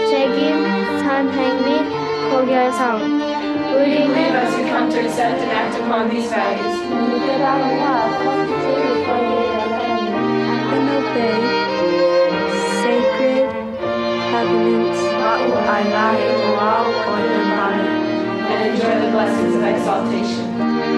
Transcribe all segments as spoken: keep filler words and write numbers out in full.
책임, 산 행위, 고결성. 우리 Leave us who come to accept and act upon these values. And obey sacred covenants. And enjoy the blessings of exaltation.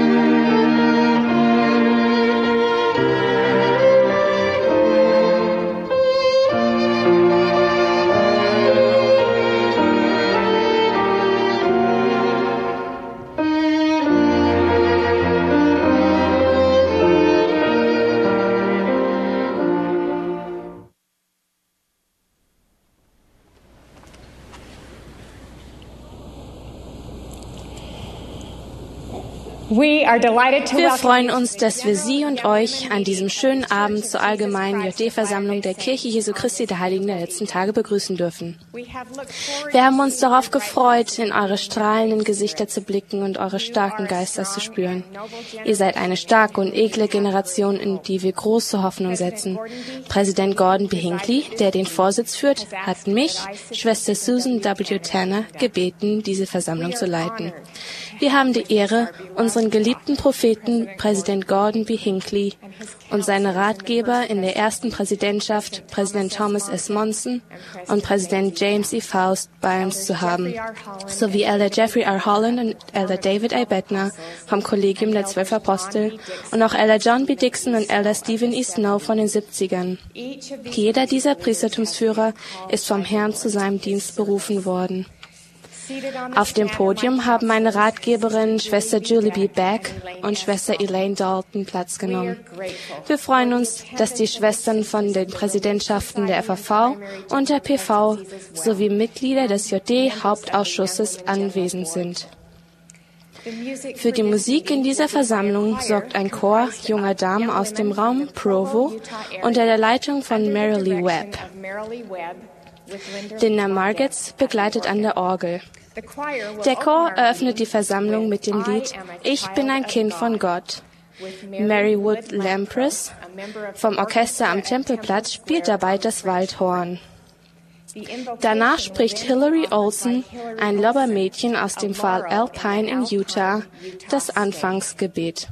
Wir freuen uns, dass wir Sie und euch an diesem schönen Abend zur allgemeinen J D-Versammlung der Kirche Jesu Christi der Heiligen der letzten Tage begrüßen dürfen. Wir haben uns darauf gefreut, in eure strahlenden Gesichter zu blicken und eure starken Geister zu spüren. Ihr seid eine starke und edle Generation, in die wir große Hoffnung setzen. Präsident Gordon B. Hinckley, der den Vorsitz führt, hat mich, Schwester Susan W. Tanner, gebeten, diese Versammlung zu leiten. Wir haben die Ehre, unseren geliebten Propheten, Präsident Gordon B. Hinckley, und seine Ratgeber in der ersten Präsidentschaft, Präsident Thomas S. Monson und Präsident James E. Faust, bei uns zu haben, sowie Elder Jeffrey R. Holland und Elder David A. Bettner vom Kollegium der Zwölf Apostel und auch Elder John B. Dixon und Elder Stephen E. Snow von den siebzigern. Jeder dieser Priestertumsführer ist vom Herrn zu seinem Dienst berufen worden. Auf dem Podium haben meine Ratgeberin Schwester Julie B. Beck und Schwester Elaine Dalton Platz genommen. Wir freuen uns, dass die Schwestern von den Präsidentschaften der F A V und der P V sowie Mitglieder des J D-Hauptausschusses anwesend sind. Für die Musik in dieser Versammlung sorgt ein Chor junger Damen aus dem Raum Provo unter der Leitung von Marilee Webb. Linda Margetts begleitet an der Orgel. Der Chor eröffnet die Versammlung mit dem Lied Ich bin ein Kind von Gott. Mary Wood Lampress vom Orchester am Tempelplatz spielt dabei das Waldhorn. Danach spricht Hillary Olsen, ein Lobbermädchen aus dem Pfahl Alpine in Utah, das Anfangsgebet.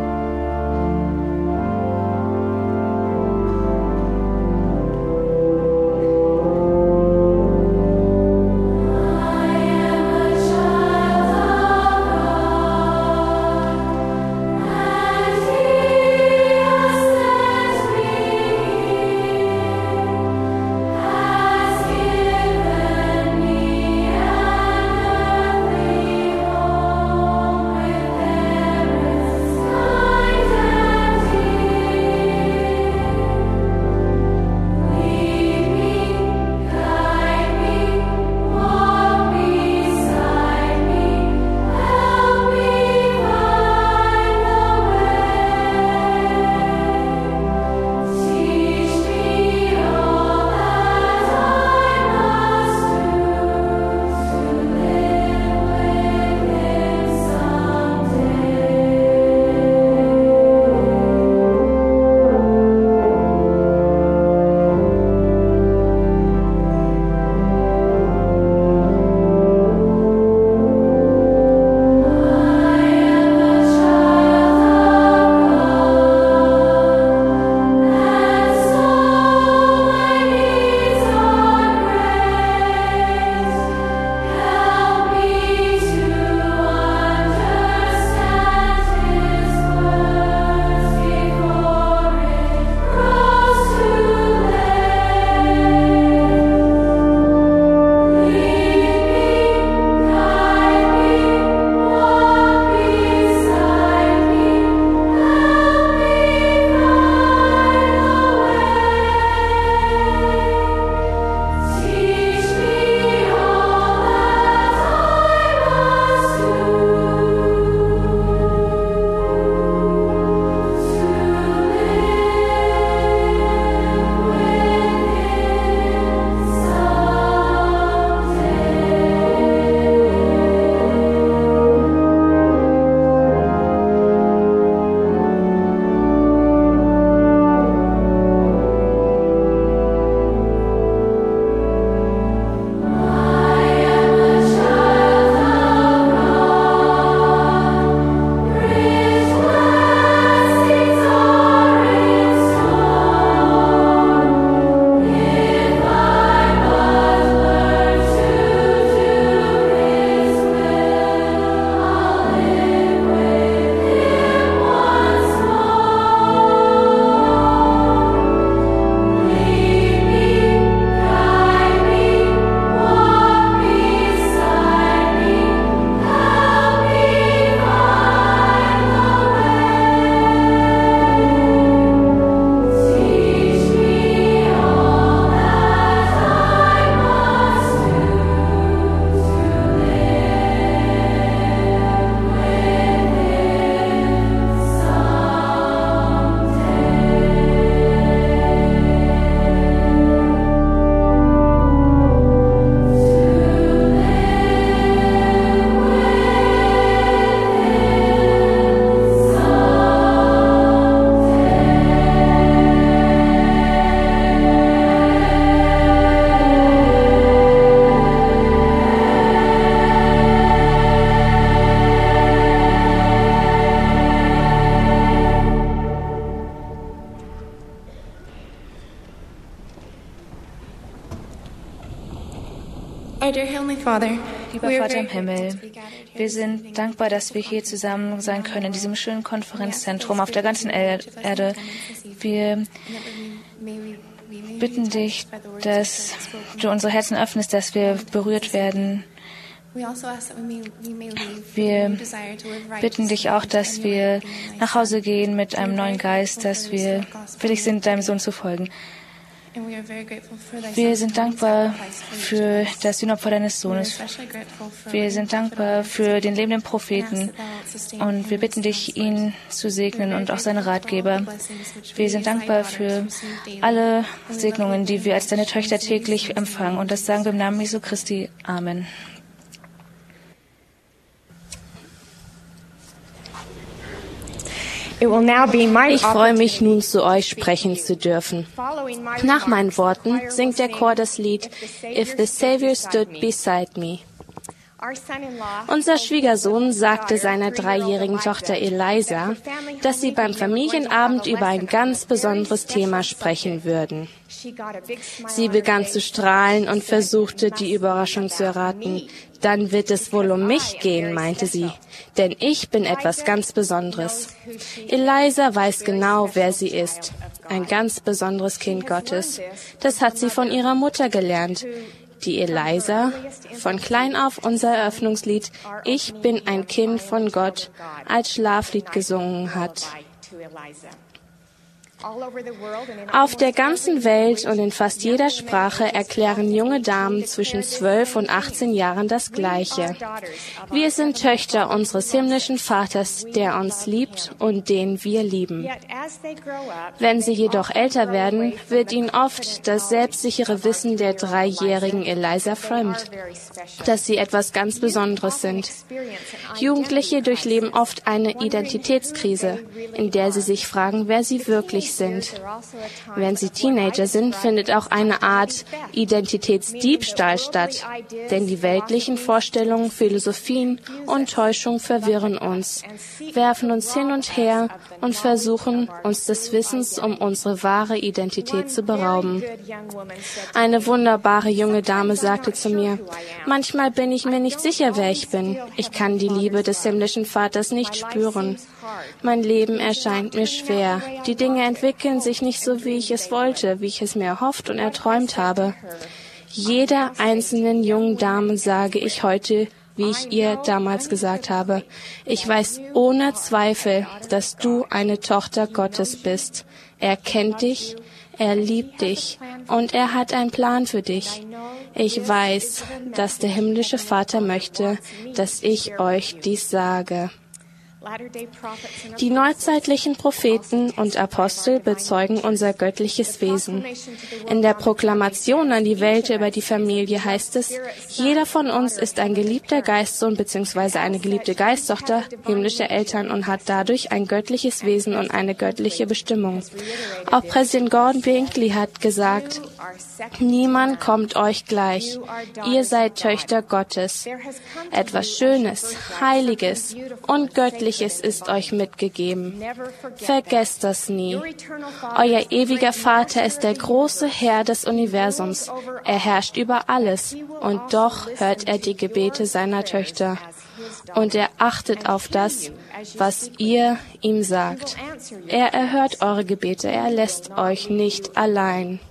Thank Lieber Vater im Himmel, wir sind dankbar, dass wir hier zusammen sein können in diesem schönen Konferenzzentrum auf der ganzen Erde. Wir bitten dich, dass du unsere Herzen öffnest, dass wir berührt werden. Wir bitten dich auch, dass wir nach Hause gehen mit einem neuen Geist, dass wir willig sind, deinem Sohn zu folgen. Wir sind dankbar für das Sühnopfer deines Sohnes. Wir sind dankbar für den lebenden Propheten und wir bitten dich, ihn zu segnen und auch seine Ratgeber. Wir sind dankbar für alle Segnungen, die wir als deine Töchter täglich empfangen, und das sagen wir im Namen Jesu Christi. Amen. Ich freue mich nun, zu euch sprechen zu dürfen. Nach meinen Worten singt der Chor das Lied If the Savior Stood Beside Me. Unser Schwiegersohn sagte seiner dreijährigen Tochter Eliza, dass sie beim Familienabend über ein ganz besonderes Thema sprechen würden. Sie begann zu strahlen und versuchte, die Überraschung zu erraten. Dann wird es wohl um mich gehen, meinte sie, denn ich bin etwas ganz Besonderes. Eliza weiß genau, wer sie ist. Ein ganz besonderes Kind Gottes. Das hat sie von ihrer Mutter gelernt. Die Eliza, von klein auf unser Eröffnungslied Ich bin ein Kind von Gott als Schlaflied gesungen hat. Auf der ganzen Welt und in fast jeder Sprache erklären junge Damen zwischen zwölf und achtzehn Jahren das Gleiche. Wir sind Töchter unseres himmlischen Vaters, der uns liebt und den wir lieben. Wenn sie jedoch älter werden, wird ihnen oft das selbstsichere Wissen der dreijährigen Eliza fremd, dass sie etwas ganz Besonderes sind. Jugendliche durchleben oft eine Identitätskrise, in der sie sich fragen, wer sie wirklich sind. Wenn sie Teenager sind, findet auch eine Art Identitätsdiebstahl statt, denn die weltlichen Vorstellungen, Philosophien und Täuschung verwirren uns, werfen uns hin und her und versuchen, uns des Wissens um unsere wahre Identität zu berauben. Eine wunderbare junge Dame sagte zu mir, manchmal bin ich mir nicht sicher, wer ich bin. Ich kann die Liebe des himmlischen Vaters nicht spüren. Mein Leben erscheint mir schwer. Die Dinge entwickeln sich nicht so, wie ich es wollte, wie ich es mir erhofft und erträumt habe. Jeder einzelnen jungen Dame sage ich heute, wie ich ihr damals gesagt habe, ich weiß ohne Zweifel, dass du eine Tochter Gottes bist. Er kennt dich, er liebt dich und er hat einen Plan für dich. Ich weiß, dass der himmlische Vater möchte, dass ich euch dies sage. Die neuzeitlichen Propheten und Apostel bezeugen unser göttliches Wesen. In der Proklamation an die Welt über die Familie heißt es, jeder von uns ist ein geliebter Geistsohn bzw. eine geliebte Geisttochter himmlischer Eltern und hat dadurch ein göttliches Wesen und eine göttliche Bestimmung. Auch Präsident Gordon Hinckley hat gesagt, niemand kommt euch gleich. Ihr seid Töchter Gottes. Etwas Schönes, Heiliges und Göttliches ist euch mitgegeben. Vergesst das nie. Euer ewiger Vater ist der große Herr des Universums. Er herrscht über alles und doch hört er die Gebete seiner Töchter. Und er achtet auf das, was ihr ihm sagt. Er erhört eure Gebete. Er lässt euch nicht allein.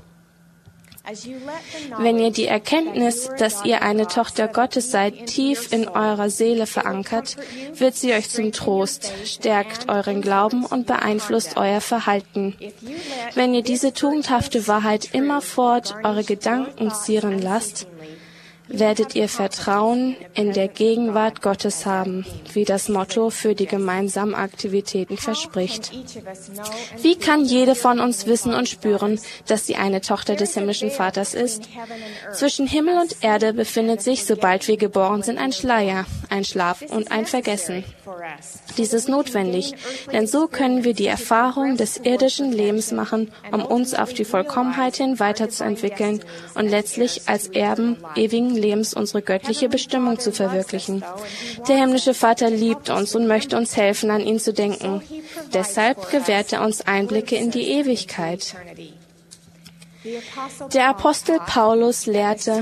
Wenn ihr die Erkenntnis, dass ihr eine Tochter Gottes seid, tief in eurer Seele verankert, wird sie euch zum Trost, stärkt euren Glauben und beeinflusst euer Verhalten. Wenn ihr diese tugendhafte Wahrheit immerfort eure Gedanken zieren lasst, werdet ihr Vertrauen in der Gegenwart Gottes haben, wie das Motto für die gemeinsamen Aktivitäten verspricht. Wie kann jede von uns wissen und spüren, dass sie eine Tochter des himmlischen Vaters ist? Zwischen Himmel und Erde befindet sich, sobald wir geboren sind, ein Schleier, ein Schlaf und ein Vergessen. Dies ist notwendig, denn so können wir die Erfahrung des irdischen Lebens machen, um uns auf die Vollkommenheit hin weiterzuentwickeln und letztlich als Erben ewigen Lebens unsere göttliche Bestimmung zu verwirklichen. Der himmlische Vater liebt uns und möchte uns helfen, an ihn zu denken. Deshalb gewährt er uns Einblicke in die Ewigkeit. Der Apostel Paulus lehrte,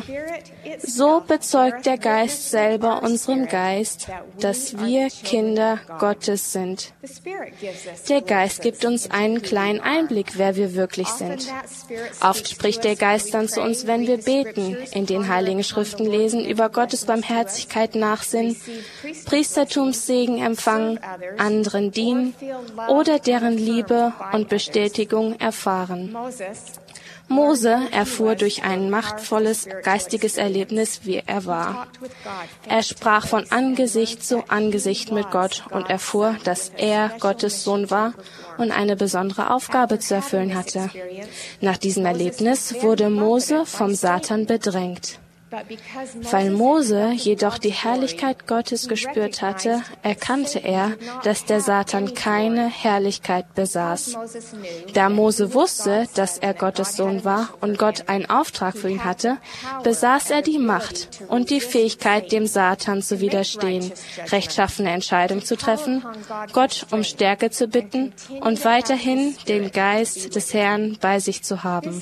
so bezeugt der Geist selber unserem Geist, dass wir Kinder Gottes sind. Der Geist gibt uns einen kleinen Einblick, wer wir wirklich sind. Oft spricht der Geist dann zu uns, wenn wir beten, in den Heiligen Schriften lesen, über Gottes Barmherzigkeit nachsinnen, Priestertumssegen empfangen, anderen dienen oder deren Liebe und Bestätigung erfahren. Mose erfuhr durch ein machtvolles geistiges Erlebnis, wie er war. Er sprach von Angesicht zu Angesicht mit Gott und erfuhr, dass er Gottes Sohn war und eine besondere Aufgabe zu erfüllen hatte. Nach diesem Erlebnis wurde Mose vom Satan bedrängt. Weil Mose jedoch die Herrlichkeit Gottes gespürt hatte, erkannte er, dass der Satan keine Herrlichkeit besaß. Da Mose wusste, dass er Gottes Sohn war und Gott einen Auftrag für ihn hatte, besaß er die Macht und die Fähigkeit, dem Satan zu widerstehen, rechtschaffene Entscheidungen zu treffen, Gott um Stärke zu bitten und weiterhin den Geist des Herrn bei sich zu haben.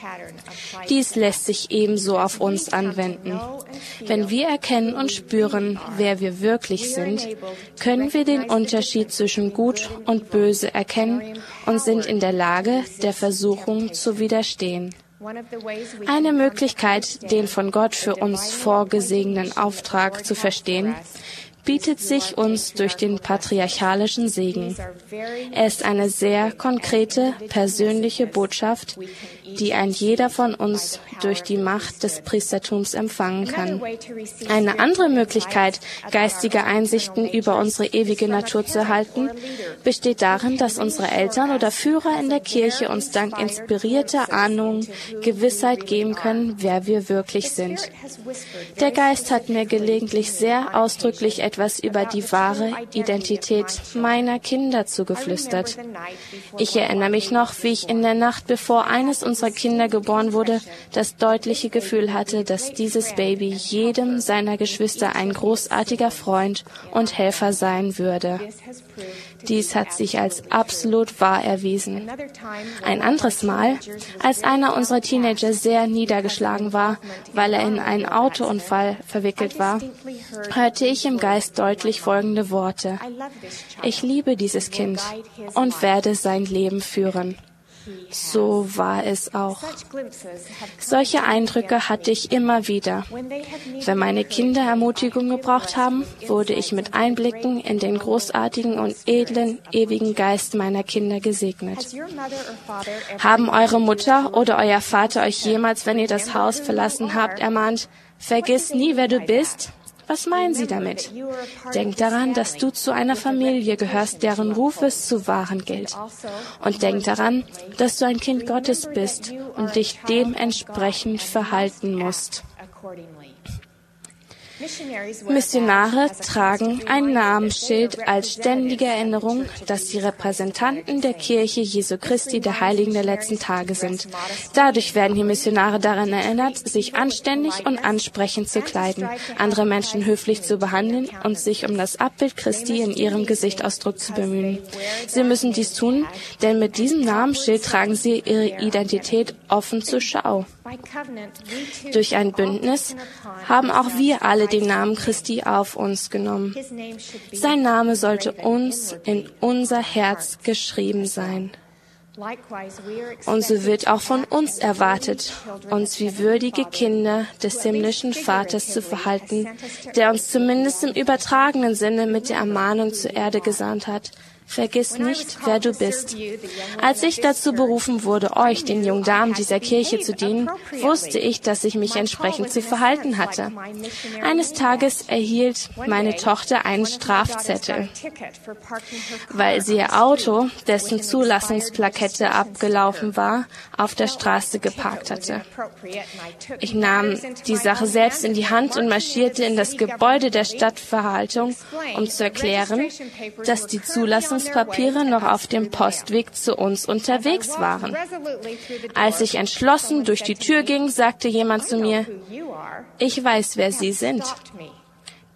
Dies lässt sich ebenso auf uns anwenden. Wenn wir erkennen und spüren, wer wir wirklich sind, können wir den Unterschied zwischen Gut und Böse erkennen und sind in der Lage, der Versuchung zu widerstehen. Eine Möglichkeit, den von Gott für uns vorgesehenen Auftrag zu verstehen, bietet sich uns durch den patriarchalischen Segen. Er ist eine sehr konkrete, persönliche Botschaft, die ein jeder von uns durch die Macht des Priestertums empfangen kann. Eine andere Möglichkeit, geistige Einsichten über unsere ewige Natur zu erhalten, besteht darin, dass unsere Eltern oder Führer in der Kirche uns dank inspirierter Ahnungen Gewissheit geben können, wer wir wirklich sind. Der Geist hat mir gelegentlich sehr ausdrücklich etwas über die wahre Identität meiner Kinder zugeflüstert. Ich erinnere mich noch, wie ich in der Nacht, bevor eines unserer Kinder geboren wurde, das deutliche Gefühl hatte, dass dieses Baby jedem seiner Geschwister ein großartiger Freund und Helfer sein würde. Dies hat sich als absolut wahr erwiesen. Ein anderes Mal, als einer unserer Teenager sehr niedergeschlagen war, weil er in einen Autounfall verwickelt war, hörte ich im Geist deutlich folgende Worte: Ich liebe dieses Kind und werde sein Leben führen. So war es auch. Solche Eindrücke hatte ich immer wieder. Wenn meine Kinder Ermutigung gebraucht haben, wurde ich mit Einblicken in den großartigen und edlen, ewigen Geist meiner Kinder gesegnet. Haben eure Mutter oder euer Vater euch jemals, wenn ihr das Haus verlassen habt, ermahnt, vergiss nie, wer du bist? Was meinen Sie damit? Denk daran, dass du zu einer Familie gehörst, deren Ruf es zu wahren gilt. Und denk daran, dass du ein Kind Gottes bist und dich dementsprechend verhalten musst. Missionare tragen ein Namensschild als ständige Erinnerung, dass sie Repräsentanten der Kirche Jesu Christi, der Heiligen der letzten Tage sind. Dadurch werden die Missionare daran erinnert, sich anständig und ansprechend zu kleiden, andere Menschen höflich zu behandeln und sich um das Abbild Christi in ihrem Gesichtsausdruck zu bemühen. Sie müssen dies tun, denn mit diesem Namensschild tragen sie ihre Identität offen zur Schau. Durch ein Bündnis haben auch wir alle den Namen Christi auf uns genommen. Sein Name sollte uns in unser Herz geschrieben sein. Und so wird auch von uns erwartet, uns wie würdige Kinder des himmlischen Vaters zu verhalten, der uns zumindest im übertragenen Sinne mit der Ermahnung zur Erde gesandt hat. Vergiss nicht, wer du bist. Als ich dazu berufen wurde, euch, den jungen Damen dieser Kirche, zu dienen, wusste ich, dass ich mich entsprechend zu verhalten hatte. Eines Tages erhielt meine Tochter einen Strafzettel, weil sie ihr Auto, dessen Zulassungsplakette abgelaufen war, auf der Straße geparkt hatte. Ich nahm die Sache selbst in die Hand und marschierte in das Gebäude der Stadtverwaltung, um zu erklären, dass die Zulassungspapiere noch auf dem Postweg zu uns unterwegs waren. Als ich entschlossen durch die Tür ging, sagte jemand zu mir, ich weiß, wer Sie sind.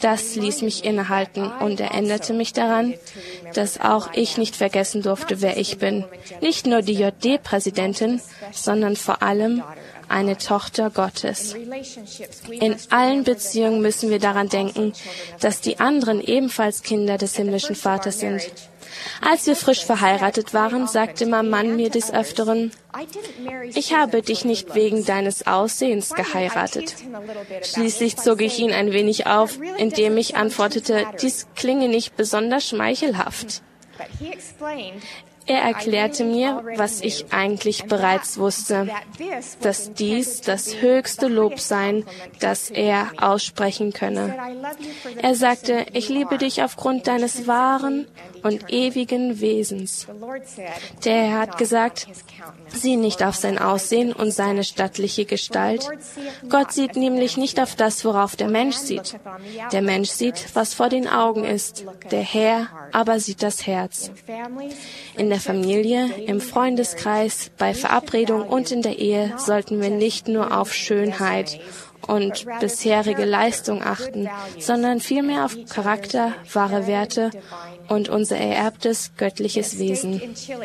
Das ließ mich innehalten und erinnerte mich daran, dass auch ich nicht vergessen durfte, wer ich bin. Nicht nur die J D-Präsidentin, sondern vor allem eine Tochter Gottes. In allen Beziehungen müssen wir daran denken, dass die anderen ebenfalls Kinder des himmlischen Vaters sind. Als wir frisch verheiratet waren, sagte mein Mann mir des Öfteren, ich habe dich nicht wegen deines Aussehens geheiratet. Schließlich zog ich ihn ein wenig auf, indem ich antwortete, dies klinge nicht besonders schmeichelhaft. Er erklärte mir, was ich eigentlich bereits wusste, dass dies das höchste Lob sei, das er aussprechen könne. Er sagte, ich liebe dich aufgrund deines wahren und ewigen Wesens. Der Herr hat gesagt, sieh nicht auf sein Aussehen und seine stattliche Gestalt. Gott sieht nämlich nicht auf das, worauf der Mensch sieht. Der Mensch sieht, was vor den Augen ist. Der Herr aber sieht das Herz. In der Familie, im Freundeskreis, bei Verabredung und in der Ehe sollten wir nicht nur auf Schönheit und bisherige Leistung achten, sondern vielmehr auf Charakter, wahre Werte und unser ererbtes göttliches Wesen.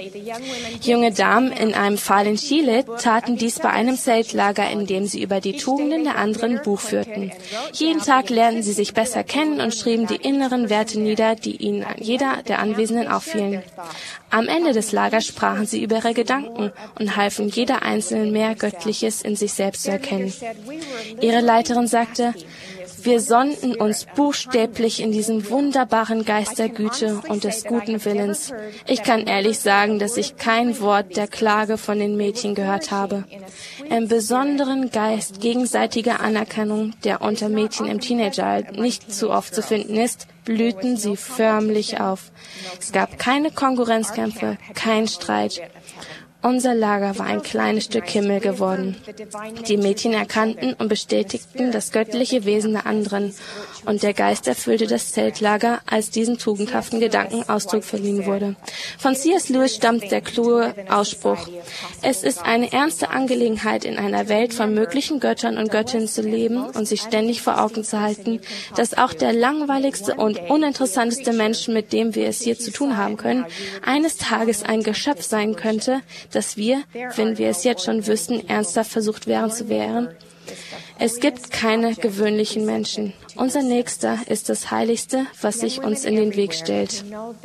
Junge Damen in einem Pfahl in Chile taten dies bei einem Zeltlager, in dem sie über die Tugenden der anderen Buch führten. Jeden Tag lernten sie sich besser kennen und schrieben die inneren Werte nieder, die ihnen jeder der Anwesenden auffielen. Am Ende des Lagers sprachen sie über ihre Gedanken und halfen jeder Einzelnen mehr Göttliches in sich selbst zu erkennen. Ihre Leiterin sagte, wir sonnten uns buchstäblich in diesem wunderbaren Geist der Güte und des guten Willens. Ich kann ehrlich sagen, dass ich kein Wort der Klage von den Mädchen gehört habe. Im besonderen Geist gegenseitiger Anerkennung, der unter Mädchen im Teenageralter nicht zu oft zu finden ist, blühten sie förmlich auf. Es gab keine Konkurrenzkämpfe, kein Streit. Unser Lager war ein kleines Stück Himmel geworden. Die Mädchen erkannten und bestätigten das göttliche Wesen der anderen, und der Geist erfüllte das Zeltlager, als diesen tugendhaften Gedanken Ausdruck verliehen wurde. Von C S Lewis stammt der kluge Ausspruch: Es ist eine ernste Angelegenheit, in einer Welt von möglichen Göttern und Göttinnen zu leben und sich ständig vor Augen zu halten, dass auch der langweiligste und uninteressanteste Mensch, mit dem wir es hier zu tun haben können, eines Tages ein Geschöpf sein könnte, dass wir, wenn wir es jetzt schon wüssten, ernsthaft versucht wären zu wehren. Es gibt keine gewöhnlichen Menschen. Unser Nächster ist das Heiligste, was sich uns in den Weg stellt.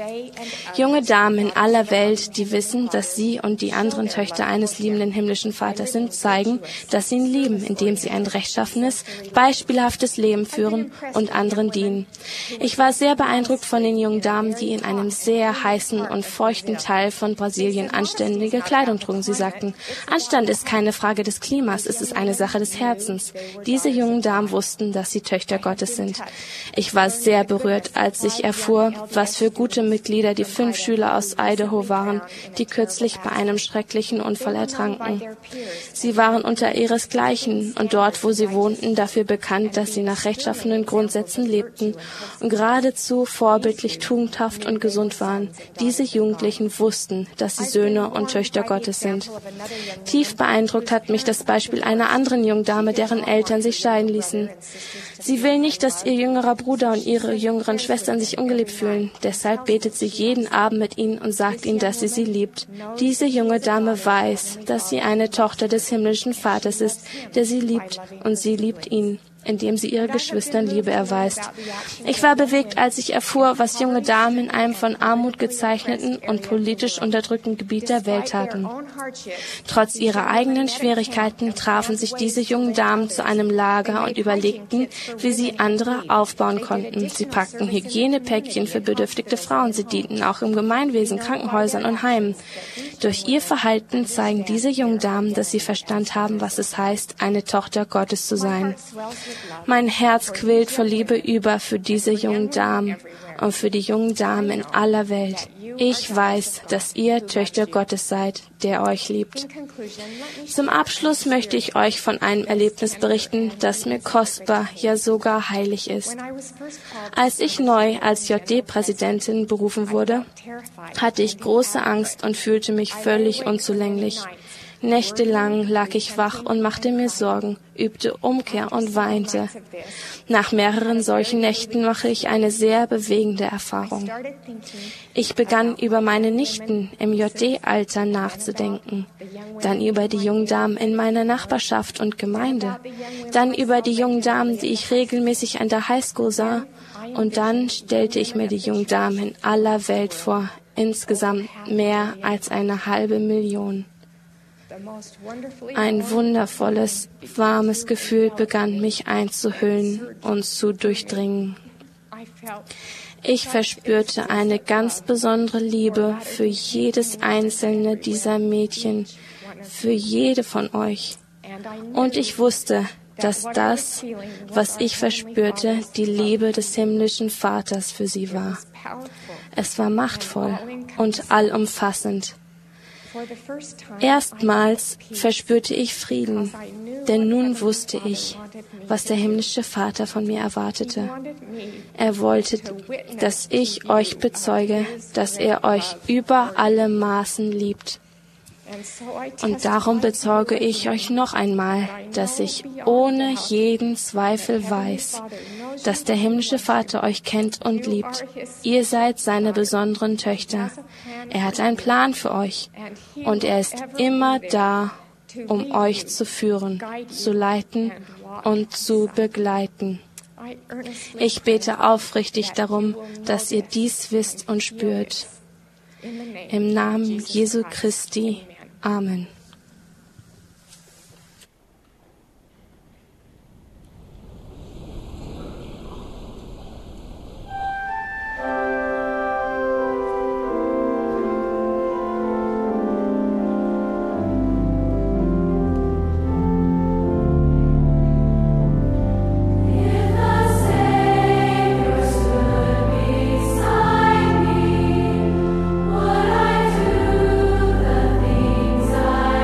Junge Damen in aller Welt, die wissen, dass sie und die anderen Töchter eines liebenden himmlischen Vaters sind, zeigen, dass sie ihn lieben, indem sie ein rechtschaffenes, beispielhaftes Leben führen und anderen dienen. Ich war sehr beeindruckt von den jungen Damen, die in einem sehr heißen und feuchten Teil von Brasilien anständige Kleidung trugen. Sie sagten, Anstand ist keine Frage des Klimas, es ist eine Sache des Herzens. Diese jungen Damen wussten, dass sie Töchter Gottes sind. Ich war sehr berührt, als ich erfuhr, was für gute Mitglieder die fünf Schüler aus Idaho waren, die kürzlich bei einem schrecklichen Unfall ertranken. Sie waren unter ihresgleichen und dort, wo sie wohnten, dafür bekannt, dass sie nach rechtschaffenen Grundsätzen lebten und geradezu vorbildlich tugendhaft und gesund waren. Diese Jugendlichen wussten, dass sie Söhne und Töchter Gottes sind. Tief beeindruckt hat mich das Beispiel einer anderen jungen Dame, deren Eltern sich scheiden ließen. Sie will nicht, dass ihr jüngerer Bruder und ihre jüngeren Schwestern sich ungeliebt fühlen. Deshalb betet sie jeden Abend mit ihnen und sagt ihnen, dass sie sie liebt. Diese junge Dame weiß, dass sie eine Tochter des himmlischen Vaters ist, der sie liebt, und sie liebt ihn, indem sie ihre Geschwistern Liebe erweist. Ich war bewegt, als ich erfuhr, was junge Damen in einem von Armut gezeichneten und politisch unterdrückten Gebiet der Welt taten. Trotz ihrer eigenen Schwierigkeiten trafen sich diese jungen Damen zu einem Lager und überlegten, wie sie andere aufbauen konnten. Sie packten Hygienepäckchen für bedürftige Frauen. Sie dienten auch im Gemeinwesen, Krankenhäusern und Heimen. Durch ihr Verhalten zeigen diese jungen Damen, dass sie Verstand haben, was es heißt, eine Tochter Gottes zu sein. Mein Herz quillt vor Liebe über für diese jungen Damen und für die jungen Damen in aller Welt. Ich weiß, dass ihr Töchter Gottes seid, der euch liebt. Zum Abschluss möchte ich euch von einem Erlebnis berichten, das mir kostbar, ja sogar heilig ist. Als ich neu als J D-Präsidentin berufen wurde, hatte ich große Angst und fühlte mich völlig unzulänglich. Nächtelang lag ich wach und machte mir Sorgen, übte Umkehr und weinte. Nach mehreren solchen Nächten mache ich eine sehr bewegende Erfahrung. Ich begann über meine Nichten im J D-Alter nachzudenken, dann über die jungen Damen in meiner Nachbarschaft und Gemeinde, dann über die jungen Damen, die ich regelmäßig an der Highschool sah, und dann stellte ich mir die jungen Damen in aller Welt vor, insgesamt mehr als eine halbe Million. Ein wundervolles, warmes Gefühl begann mich einzuhüllen und zu durchdringen. Ich verspürte eine ganz besondere Liebe für jedes einzelne dieser Mädchen, für jede von euch. Und ich wusste, dass das, was ich verspürte, die Liebe des himmlischen Vaters für sie war. Es war machtvoll und allumfassend. Erstmals verspürte ich Frieden, denn nun wusste ich, was der himmlische Vater von mir erwartete. Er wollte, dass ich euch bezeuge, dass er euch über alle Maßen liebt. Und darum bezeuge ich euch noch einmal, dass ich ohne jeden Zweifel weiß, dass der himmlische Vater euch kennt und liebt. Ihr seid seine besonderen Töchter. Er hat einen Plan für euch und er ist immer da, um euch zu führen, zu leiten und zu begleiten. Ich bete aufrichtig darum, dass ihr dies wisst und spürt. Im Namen Jesu Christi. Amen. Would I do the things I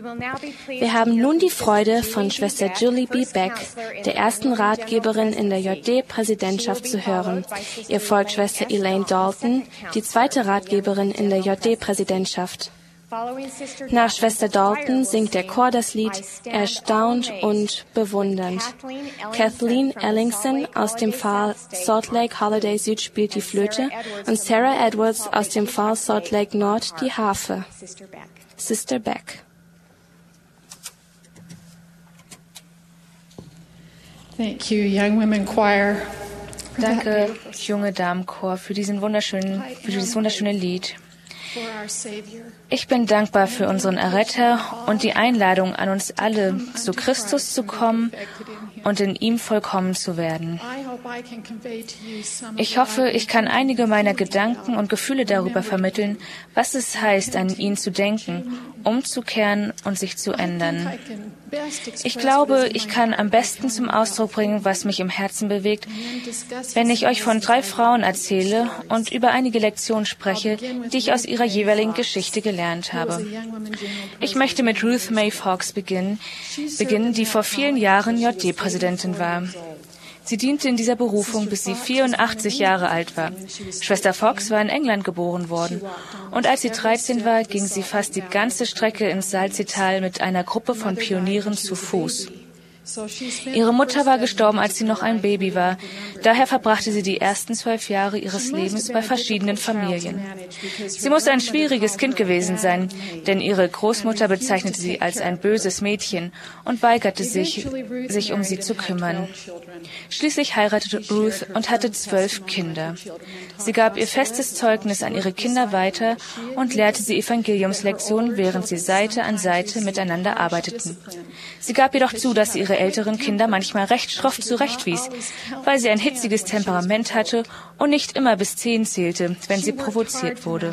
Wir haben nun die Freude, von Schwester Julie B. Beck, der ersten Ratgeberin in der J D-Präsidentschaft, zu hören. Ihr folgt Schwester Elaine Dalton, die zweite Ratgeberin in der J D-Präsidentschaft. Nach Schwester Dalton singt der Chor das Lied Erstaunt und bewundernd. Kathleen Ellingson aus dem Pfarr Salt Lake Holiday Süd spielt die Flöte und Sarah Edwards aus dem Pfarr Salt Lake Nord die Harfe. Sister Beck. Thank you, Young Women Choir. Danke, junge Damenchor, für diesen wunderschönen, für dieses wunderschöne Lied. Ich bin dankbar für unseren Erretter und die Einladung an uns alle, zu Christus zu kommen und in ihm vollkommen zu werden. Ich hoffe, ich kann einige meiner Gedanken und Gefühle darüber vermitteln, was es heißt, an ihn zu denken, umzukehren und sich zu ändern. Ich glaube, ich kann am besten zum Ausdruck bringen, was mich im Herzen bewegt, wenn ich euch von drei Frauen erzähle und über einige Lektionen spreche, die ich aus ihrer jeweiligen Geschichte gelernt habe. Ich möchte mit Ruth Mae Fox beginnen, beginnen, die vor vielen Jahren J D-Präsidentin war. Sie diente in dieser Berufung, bis sie vierundachtzig Jahre alt war. Schwester Fox war in England geboren worden. Und als sie dreizehn war, ging sie fast die ganze Strecke ins Salzseetal mit einer Gruppe von Pionieren zu Fuß. Ihre Mutter war gestorben, als sie noch ein Baby war. Daher verbrachte sie die ersten zwölf Jahre ihres Lebens bei verschiedenen Familien. Sie muss ein schwieriges Kind gewesen sein, denn ihre Großmutter bezeichnete sie als ein böses Mädchen und weigerte sich, sich um sie zu kümmern. Schließlich heiratete Ruth und hatte zwölf Kinder. Sie gab ihr festes Zeugnis an ihre Kinder weiter und lehrte sie Evangeliumslektionen, während sie Seite an Seite miteinander arbeiteten. Sie gab jedoch zu, dass sie ihre älteren Kinder manchmal recht schroff zurechtwies, weil sie ein hitziges Temperament hatte und nicht immer bis zehn zählte, wenn sie provoziert wurde.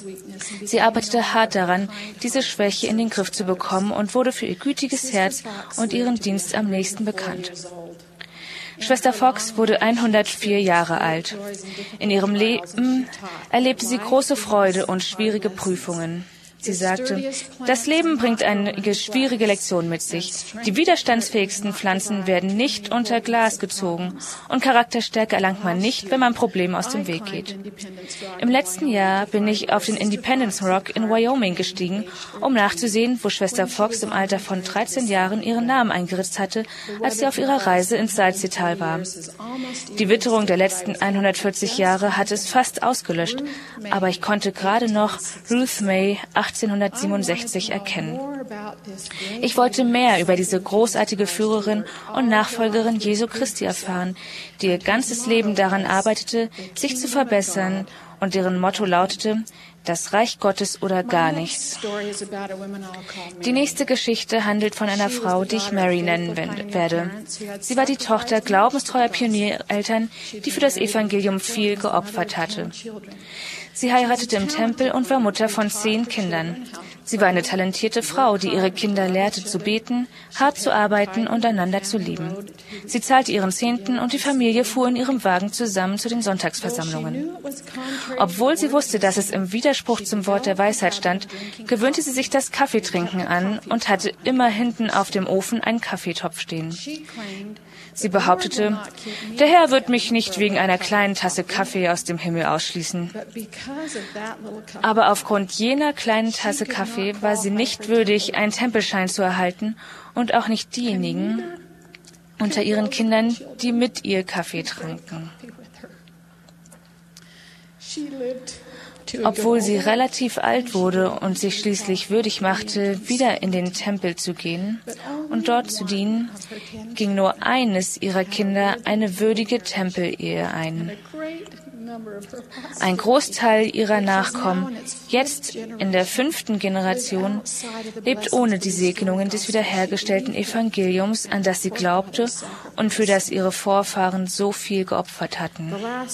Sie arbeitete hart daran, diese Schwäche in den Griff zu bekommen und wurde für ihr gütiges Herz und ihren Dienst am nächsten bekannt. Schwester Fox wurde hundertvier Jahre alt. In ihrem Leben erlebte sie große Freude und schwierige Prüfungen. Sie sagte, das Leben bringt einige schwierige Lektionen mit sich. Die widerstandsfähigsten Pflanzen werden nicht unter Glas gezogen und Charakterstärke erlangt man nicht, wenn man Problemen aus dem Weg geht. Im letzten Jahr bin ich auf den Independence Rock in Wyoming gestiegen, um nachzusehen, wo Schwester Fox im Alter von dreizehn Jahren ihren Namen eingeritzt hatte, als sie auf ihrer Reise ins Salzseetal war. Die Witterung der letzten hundertvierzig Jahre hatte es fast ausgelöscht, aber ich konnte gerade noch Ruth Mae achtzehnhundertsiebenundsechzig erkennen. Ich wollte mehr über diese großartige Führerin und Nachfolgerin Jesu Christi erfahren, die ihr ganzes Leben daran arbeitete, sich zu verbessern und deren Motto lautete, das Reich Gottes oder gar nichts. Die nächste Geschichte handelt von einer Frau, die ich Mary nennen werde. Sie war die Tochter glaubenstreuer Pioniereltern, die für das Evangelium viel geopfert hatte. Sie heiratete im Tempel und war Mutter von zehn Kindern. Sie war eine talentierte Frau, die ihre Kinder lehrte zu beten, hart zu arbeiten und einander zu lieben. Sie zahlte ihren Zehnten und die Familie fuhr in ihrem Wagen zusammen zu den Sonntagsversammlungen. Obwohl sie wusste, dass es im Widerspruch zum Wort der Weisheit stand, gewöhnte sie sich das Kaffeetrinken an und hatte immer hinten auf dem Ofen einen Kaffeetopf stehen. Sie behauptete, der Herr wird mich nicht wegen einer kleinen Tasse Kaffee aus dem Himmel ausschließen. Aber aufgrund jener kleinen Tasse Kaffee war sie nicht würdig, einen Tempelschein zu erhalten und auch nicht diejenigen unter ihren Kindern, die mit ihr Kaffee tranken. Obwohl sie relativ alt wurde und sich schließlich würdig machte, wieder in den Tempel zu gehen und dort zu dienen, ging nur eines ihrer Kinder eine würdige Tempelehe ein. Ein Großteil ihrer Nachkommen, jetzt in der fünften Generation, lebt ohne die Segnungen des wiederhergestellten Evangeliums, an das sie glaubte und für das ihre Vorfahren so viel geopfert hatten.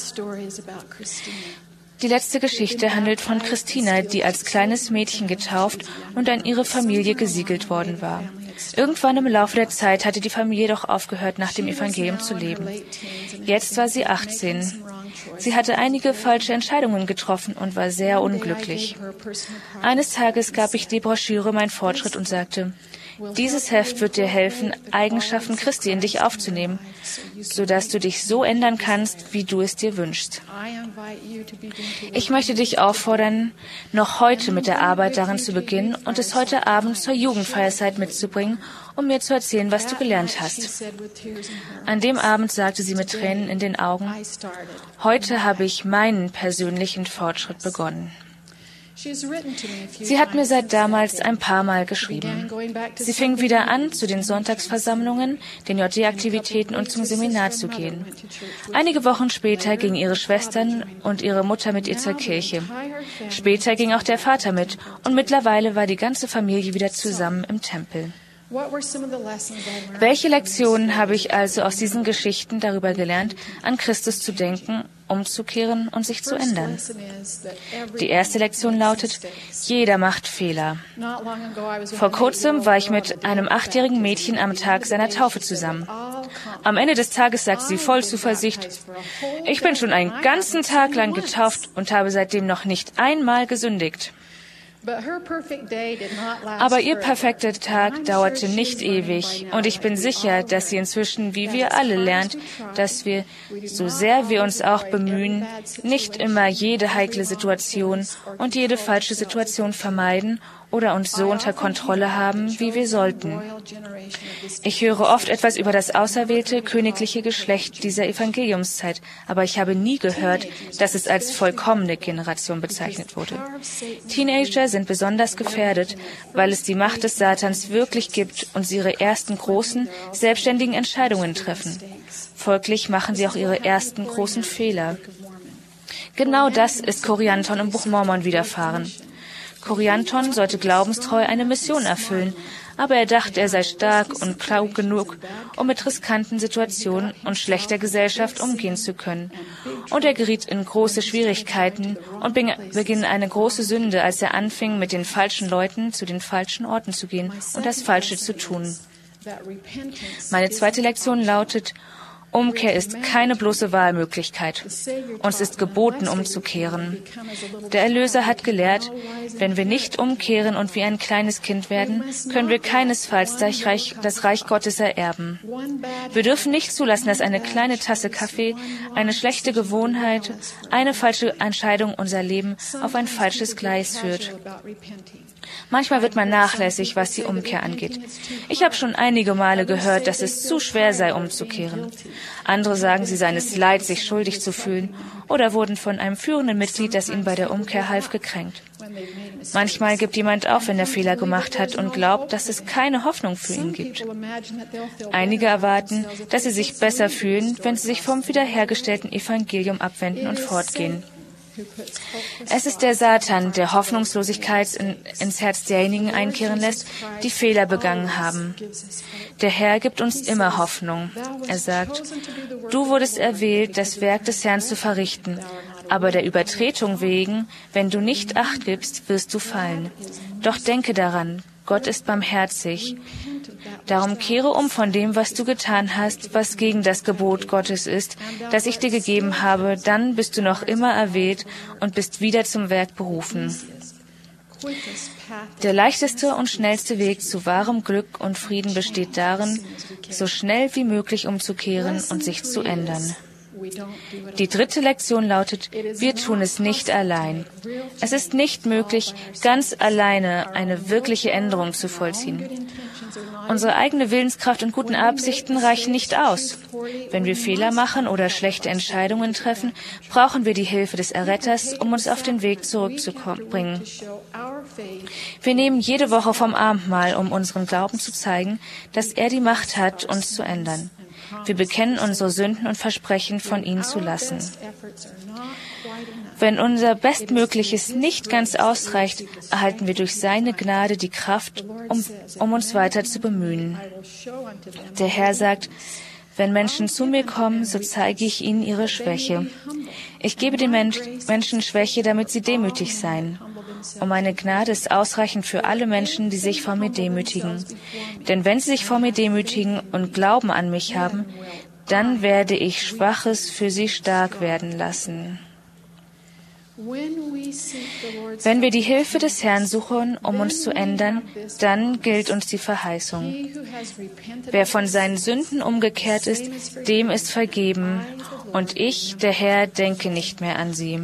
Die letzte Geschichte handelt von Christina, die als kleines Mädchen getauft und an ihre Familie gesiegelt worden war. Irgendwann im Laufe der Zeit hatte die Familie doch aufgehört, nach dem Evangelium zu leben. Jetzt war sie achtzehn. Sie hatte einige falsche Entscheidungen getroffen und war sehr unglücklich. Eines Tages gab ich die Broschüre Mein Fortschritt und sagte, dieses Heft wird dir helfen, Eigenschaften Christi in dich aufzunehmen, sodass du dich so ändern kannst, wie du es dir wünschst. Ich möchte dich auffordern, noch heute mit der Arbeit daran zu beginnen und es heute Abend zur Jugendfeierzeit mitzubringen, um mir zu erzählen, was du gelernt hast. An dem Abend sagte sie mit Tränen in den Augen, heute habe ich meinen persönlichen Fortschritt begonnen. Sie hat mir seit damals ein paar Mal geschrieben. Sie fing wieder an, zu den Sonntagsversammlungen, den J D-Aktivitäten und zum Seminar zu gehen. Einige Wochen später gingen ihre Schwestern und ihre Mutter mit ihr zur Kirche. Später ging auch der Vater mit und mittlerweile war die ganze Familie wieder zusammen im Tempel. Welche Lektionen habe ich also aus diesen Geschichten darüber gelernt, an Christus zu denken, umzukehren und sich zu ändern? Die erste Lektion lautet, jeder macht Fehler. Vor kurzem war ich mit einem achtjährigen Mädchen am Tag seiner Taufe zusammen. Am Ende des Tages sagt sie voll Zuversicht, ich bin schon einen ganzen Tag lang getauft und habe seitdem noch nicht einmal gesündigt. Aber ihr perfekter Tag dauerte nicht ewig und ich bin sicher, dass sie inzwischen, wie wir alle, lernt, dass wir, so sehr wir uns auch bemühen, nicht immer jede heikle Situation und jede falsche Situation vermeiden oder uns so unter Kontrolle haben, wie wir sollten. Ich höre oft etwas über das auserwählte königliche Geschlecht dieser Evangeliumszeit, aber ich habe nie gehört, dass es als vollkommene Generation bezeichnet wurde. Teenager sind besonders gefährdet, weil es die Macht des Satans wirklich gibt und sie ihre ersten großen, selbstständigen Entscheidungen treffen. Folglich machen sie auch ihre ersten großen Fehler. Genau das ist Korianton im Buch Mormon widerfahren. Korianton sollte glaubenstreu eine Mission erfüllen, aber er dachte, er sei stark und klug genug, um mit riskanten Situationen und schlechter Gesellschaft umgehen zu können. Und er geriet in große Schwierigkeiten und begann eine große Sünde, als er anfing, mit den falschen Leuten zu den falschen Orten zu gehen und das Falsche zu tun. Meine zweite Lektion lautet, Umkehr ist keine bloße Wahlmöglichkeit. Uns ist geboten, umzukehren. Der Erlöser hat gelehrt, wenn wir nicht umkehren und wie ein kleines Kind werden, können wir keinesfalls das Reich, das Reich Gottes ererben. Wir dürfen nicht zulassen, dass eine kleine Tasse Kaffee, eine schlechte Gewohnheit, eine falsche Entscheidung unser Leben auf ein falsches Gleis führt. Manchmal wird man nachlässig, was die Umkehr angeht. Ich habe schon einige Male gehört, dass es zu schwer sei, umzukehren. Andere sagen, sie seien es leid, sich schuldig zu fühlen, oder wurden von einem führenden Mitglied, das ihnen bei der Umkehr half, gekränkt. Manchmal gibt jemand auf, wenn er Fehler gemacht hat und glaubt, dass es keine Hoffnung für ihn gibt. Einige erwarten, dass sie sich besser fühlen, wenn sie sich vom wiederhergestellten Evangelium abwenden und fortgehen. Es ist der Satan, der Hoffnungslosigkeit in, ins Herz derjenigen einkehren lässt, die Fehler begangen haben. Der Herr gibt uns immer Hoffnung. Er sagt, du wurdest erwählt, das Werk des Herrn zu verrichten, aber der Übertretung wegen, wenn du nicht Acht gibst, wirst du fallen. Doch denke daran, Gott ist barmherzig. Darum kehre um von dem, was du getan hast, was gegen das Gebot Gottes ist, das ich dir gegeben habe, dann bist du noch immer erwählt und bist wieder zum Werk berufen. Der leichteste und schnellste Weg zu wahrem Glück und Frieden besteht darin, so schnell wie möglich umzukehren und sich zu ändern. Die dritte Lektion lautet, wir tun es nicht allein. Es ist nicht möglich, ganz alleine eine wirkliche Änderung zu vollziehen. Unsere eigene Willenskraft und guten Absichten reichen nicht aus. Wenn wir Fehler machen oder schlechte Entscheidungen treffen, brauchen wir die Hilfe des Erretters, um uns auf den Weg zurückzubringen. Wir nehmen jede Woche vom Abendmahl, um unseren Glauben zu zeigen, dass er die Macht hat, uns zu ändern. Wir bekennen unsere Sünden und versprechen, von ihnen zu lassen. Wenn unser Bestmögliches nicht ganz ausreicht, erhalten wir durch seine Gnade die Kraft, um, um uns weiter zu bemühen. Der Herr sagt, wenn Menschen zu mir kommen, so zeige ich ihnen ihre Schwäche. Ich gebe den Menschen Schwäche, damit sie demütig seien. Und meine Gnade ist ausreichend für alle Menschen, die sich vor mir demütigen. Denn wenn sie sich vor mir demütigen und Glauben an mich haben, dann werde ich Schwaches für sie stark werden lassen. Wenn wir die Hilfe des Herrn suchen, um uns zu ändern, dann gilt uns die Verheißung. Wer von seinen Sünden umgekehrt ist, dem ist vergeben, und ich, der Herr, denke nicht mehr an sie.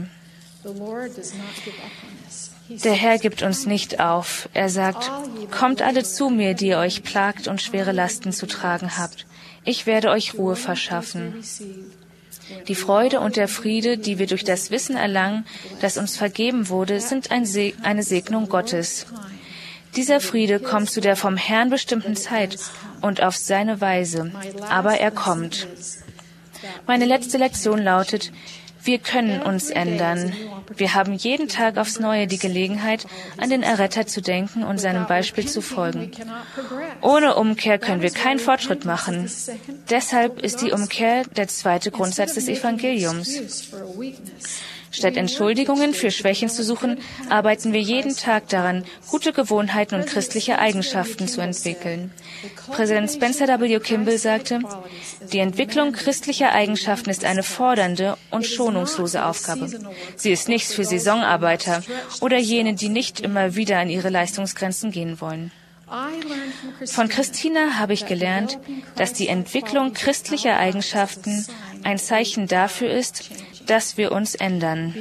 Der Herr gibt uns nicht auf. Er sagt, kommt alle zu mir, die ihr euch plagt und schwere Lasten zu tragen habt. Ich werde euch Ruhe verschaffen. Die Freude und der Friede, die wir durch das Wissen erlangen, das uns vergeben wurde, sind ein Se- eine Segnung Gottes. Dieser Friede kommt zu der vom Herrn bestimmten Zeit und auf seine Weise, aber er kommt. Meine letzte Lektion lautet, wir können uns ändern. Wir haben jeden Tag aufs Neue die Gelegenheit, an den Erretter zu denken und seinem Beispiel zu folgen. Ohne Umkehr können wir keinen Fortschritt machen. Deshalb ist die Umkehr der zweite Grundsatz des Evangeliums. Statt Entschuldigungen für Schwächen zu suchen, arbeiten wir jeden Tag daran, gute Gewohnheiten und christliche Eigenschaften zu entwickeln. Präsident Spencer W. Kimball sagte, die Entwicklung christlicher Eigenschaften ist eine fordernde und schonungslose Aufgabe. Sie ist nichts für Saisonarbeiter oder jene, die nicht immer wieder an ihre Leistungsgrenzen gehen wollen. Von Christina habe ich gelernt, dass die Entwicklung christlicher Eigenschaften ein Zeichen dafür ist, dass wir uns ändern.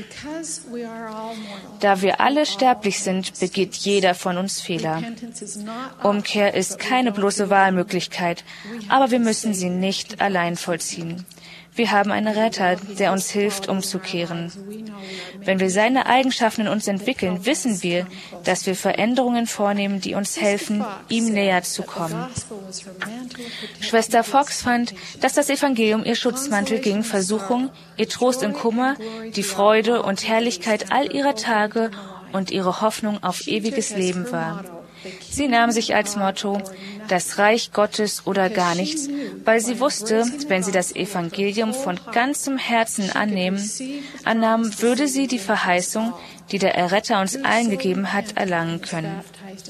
Da wir alle sterblich sind, begeht jeder von uns Fehler. Umkehr ist keine bloße Wahlmöglichkeit, aber wir müssen sie nicht allein vollziehen. Wir haben einen Retter, der uns hilft, umzukehren. Wenn wir seine Eigenschaften in uns entwickeln, wissen wir, dass wir Veränderungen vornehmen, die uns helfen, ihm näher zu kommen. Schwester Fox fand, dass das Evangelium ihr Schutzmantel gegen Versuchung, ihr Trost im Kummer, die Freude und Herrlichkeit all ihrer Tage und ihre Hoffnung auf ewiges Leben war. Sie nahm sich als Motto, das Reich Gottes oder gar nichts, weil sie wusste, wenn sie das Evangelium von ganzem Herzen annehmen, annahm, würde sie die Verheißung, die der Erretter uns allen gegeben hat, erlangen können.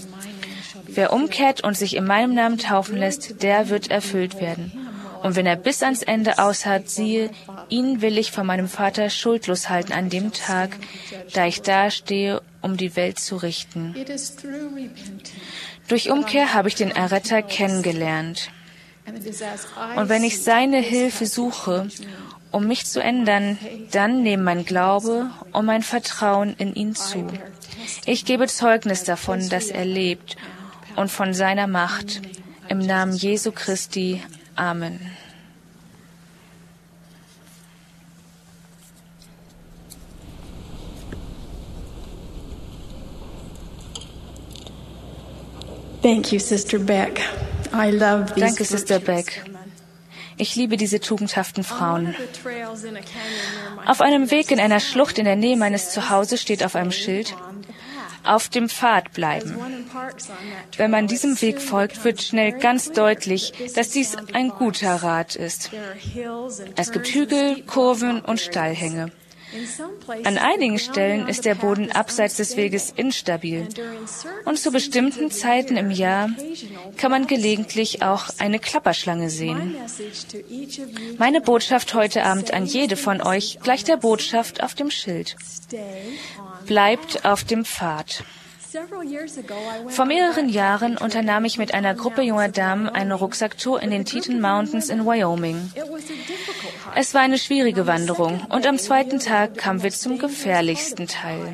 Wer umkehrt und sich in meinem Namen taufen lässt, der wird erfüllt werden. Und wenn er bis ans Ende ausharrt, siehe, ihn will ich von meinem Vater schuldlos halten an dem Tag, da ich dastehe, um die Welt zu richten. Durch Umkehr habe ich den Erretter kennengelernt. Und wenn ich seine Hilfe suche, um mich zu ändern, dann nehmen mein Glaube und mein Vertrauen in ihn zu. Ich gebe Zeugnis davon, dass er lebt und von seiner Macht. Im Namen Jesu Christi. Amen. Thank you, Sister Beck. I love these Danke, Sister Beck. Ich liebe diese tugendhaften Frauen. Auf einem Weg in einer Schlucht in der Nähe meines Zuhauses steht auf einem Schild: Auf dem Pfad bleiben. Wenn man diesem Weg folgt, wird schnell ganz deutlich, dass dies ein guter Rat ist. Es gibt Hügel, Kurven und Steilhänge. An einigen Stellen ist der Boden abseits des Weges instabil. Und zu bestimmten Zeiten im Jahr kann man gelegentlich auch eine Klapperschlange sehen. Meine Botschaft heute Abend an jede von euch gleicht der Botschaft auf dem Schild: Bleibt auf dem Pfad. Vor mehreren Jahren unternahm ich mit einer Gruppe junger Damen eine Rucksacktour in den Teton Mountains in Wyoming. Es war eine schwierige Wanderung und am zweiten Tag kamen wir zum gefährlichsten Teil.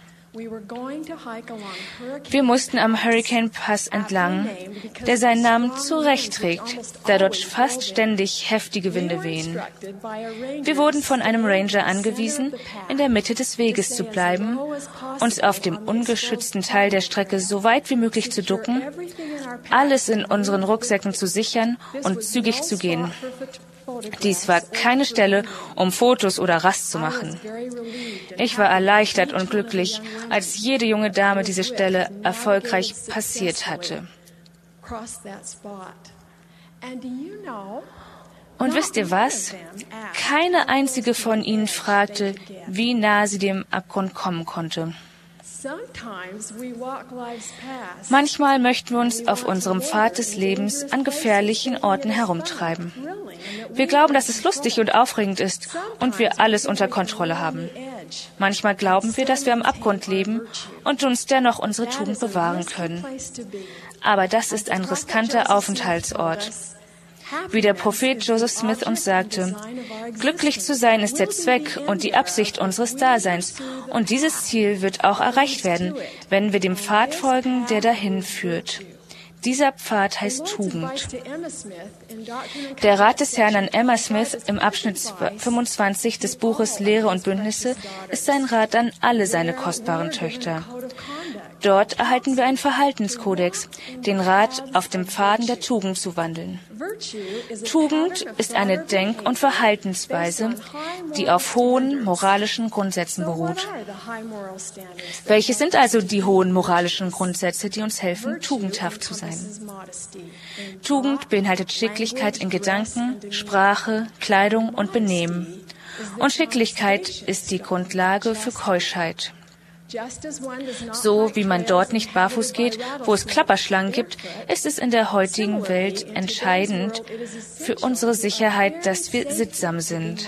Wir mussten am Hurricane Pass entlang, der seinen Namen zu Recht trägt, da dort fast ständig heftige Winde wehen. Wir wurden von einem Ranger angewiesen, in der Mitte des Weges zu bleiben, uns auf dem ungeschützten Teil der Strecke so weit wie möglich zu ducken, alles in unseren Rucksäcken zu sichern und zügig zu gehen. Dies war keine Stelle, um Fotos oder Rast zu machen. Ich war erleichtert und glücklich, als jede junge Dame diese Stelle erfolgreich passiert hatte. Und wisst ihr was? Keine einzige von ihnen fragte, wie nah sie dem Abgrund kommen konnte. Manchmal möchten wir uns auf unserem Pfad des Lebens an gefährlichen Orten herumtreiben. Wir glauben, dass es lustig und aufregend ist und wir alles unter Kontrolle haben. Manchmal glauben wir, dass wir am Abgrund leben und uns dennoch unsere Tugend bewahren können. Aber das ist ein riskanter Aufenthaltsort. Wie der Prophet Joseph Smith uns sagte, glücklich zu sein ist der Zweck und die Absicht unseres Daseins. Und dieses Ziel wird auch erreicht werden, wenn wir dem Pfad folgen, der dahin führt. Dieser Pfad heißt Tugend. Der Rat des Herrn an Emma Smith im Abschnitt fünfundzwanzig des Buches Lehre und Bündnisse ist sein Rat an alle seine kostbaren Töchter. Dort erhalten wir einen Verhaltenskodex, den Rat, auf dem Pfaden der Tugend zu wandeln. Tugend ist eine Denk- und Verhaltensweise, die auf hohen moralischen Grundsätzen beruht. Welche sind also die hohen moralischen Grundsätze, die uns helfen, tugendhaft zu sein? Tugend beinhaltet Schicklichkeit in Gedanken, Sprache, Kleidung und Benehmen. Und Schicklichkeit ist die Grundlage für Keuschheit. So wie man dort nicht barfuß geht, wo es Klapperschlangen gibt, ist es in der heutigen Welt entscheidend für unsere Sicherheit, dass wir sittsam sind.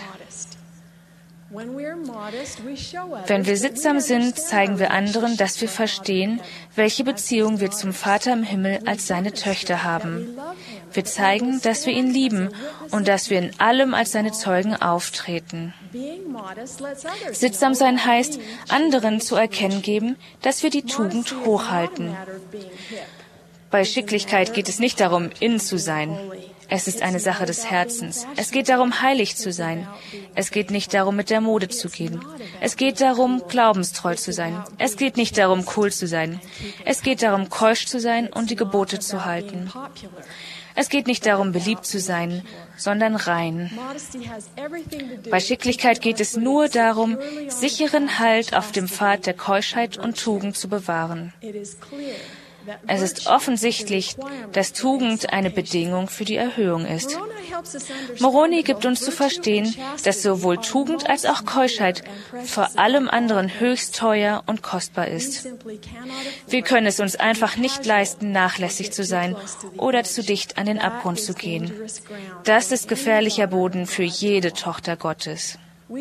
Wenn wir sittsam sind, zeigen wir anderen, dass wir verstehen, welche Beziehung wir zum Vater im Himmel als seine Töchter haben. Wir zeigen, dass wir ihn lieben und dass wir in allem als seine Zeugen auftreten. Sittsam sein heißt, anderen zu erkennen geben, dass wir die Tugend hochhalten. Bei Schicklichkeit geht es nicht darum, in zu sein. Es ist eine Sache des Herzens. Es geht darum, heilig zu sein. Es geht nicht darum, mit der Mode zu gehen. Es geht darum, glaubenstreu zu sein. Es geht nicht darum, cool zu sein. Es geht darum, keusch zu sein und die Gebote zu halten. Es geht nicht darum, beliebt zu sein, sondern rein. Bei Schicklichkeit geht es nur darum, sicheren Halt auf dem Pfad der Keuschheit und Tugend zu bewahren. Es ist offensichtlich, dass Tugend eine Bedingung für die Erhöhung ist. Moroni gibt uns zu verstehen, dass sowohl Tugend als auch Keuschheit vor allem anderen höchst teuer und kostbar ist. Wir können es uns einfach nicht leisten, nachlässig zu sein oder zu dicht an den Abgrund zu gehen. Das ist gefährlicher Boden für jede Tochter Gottes.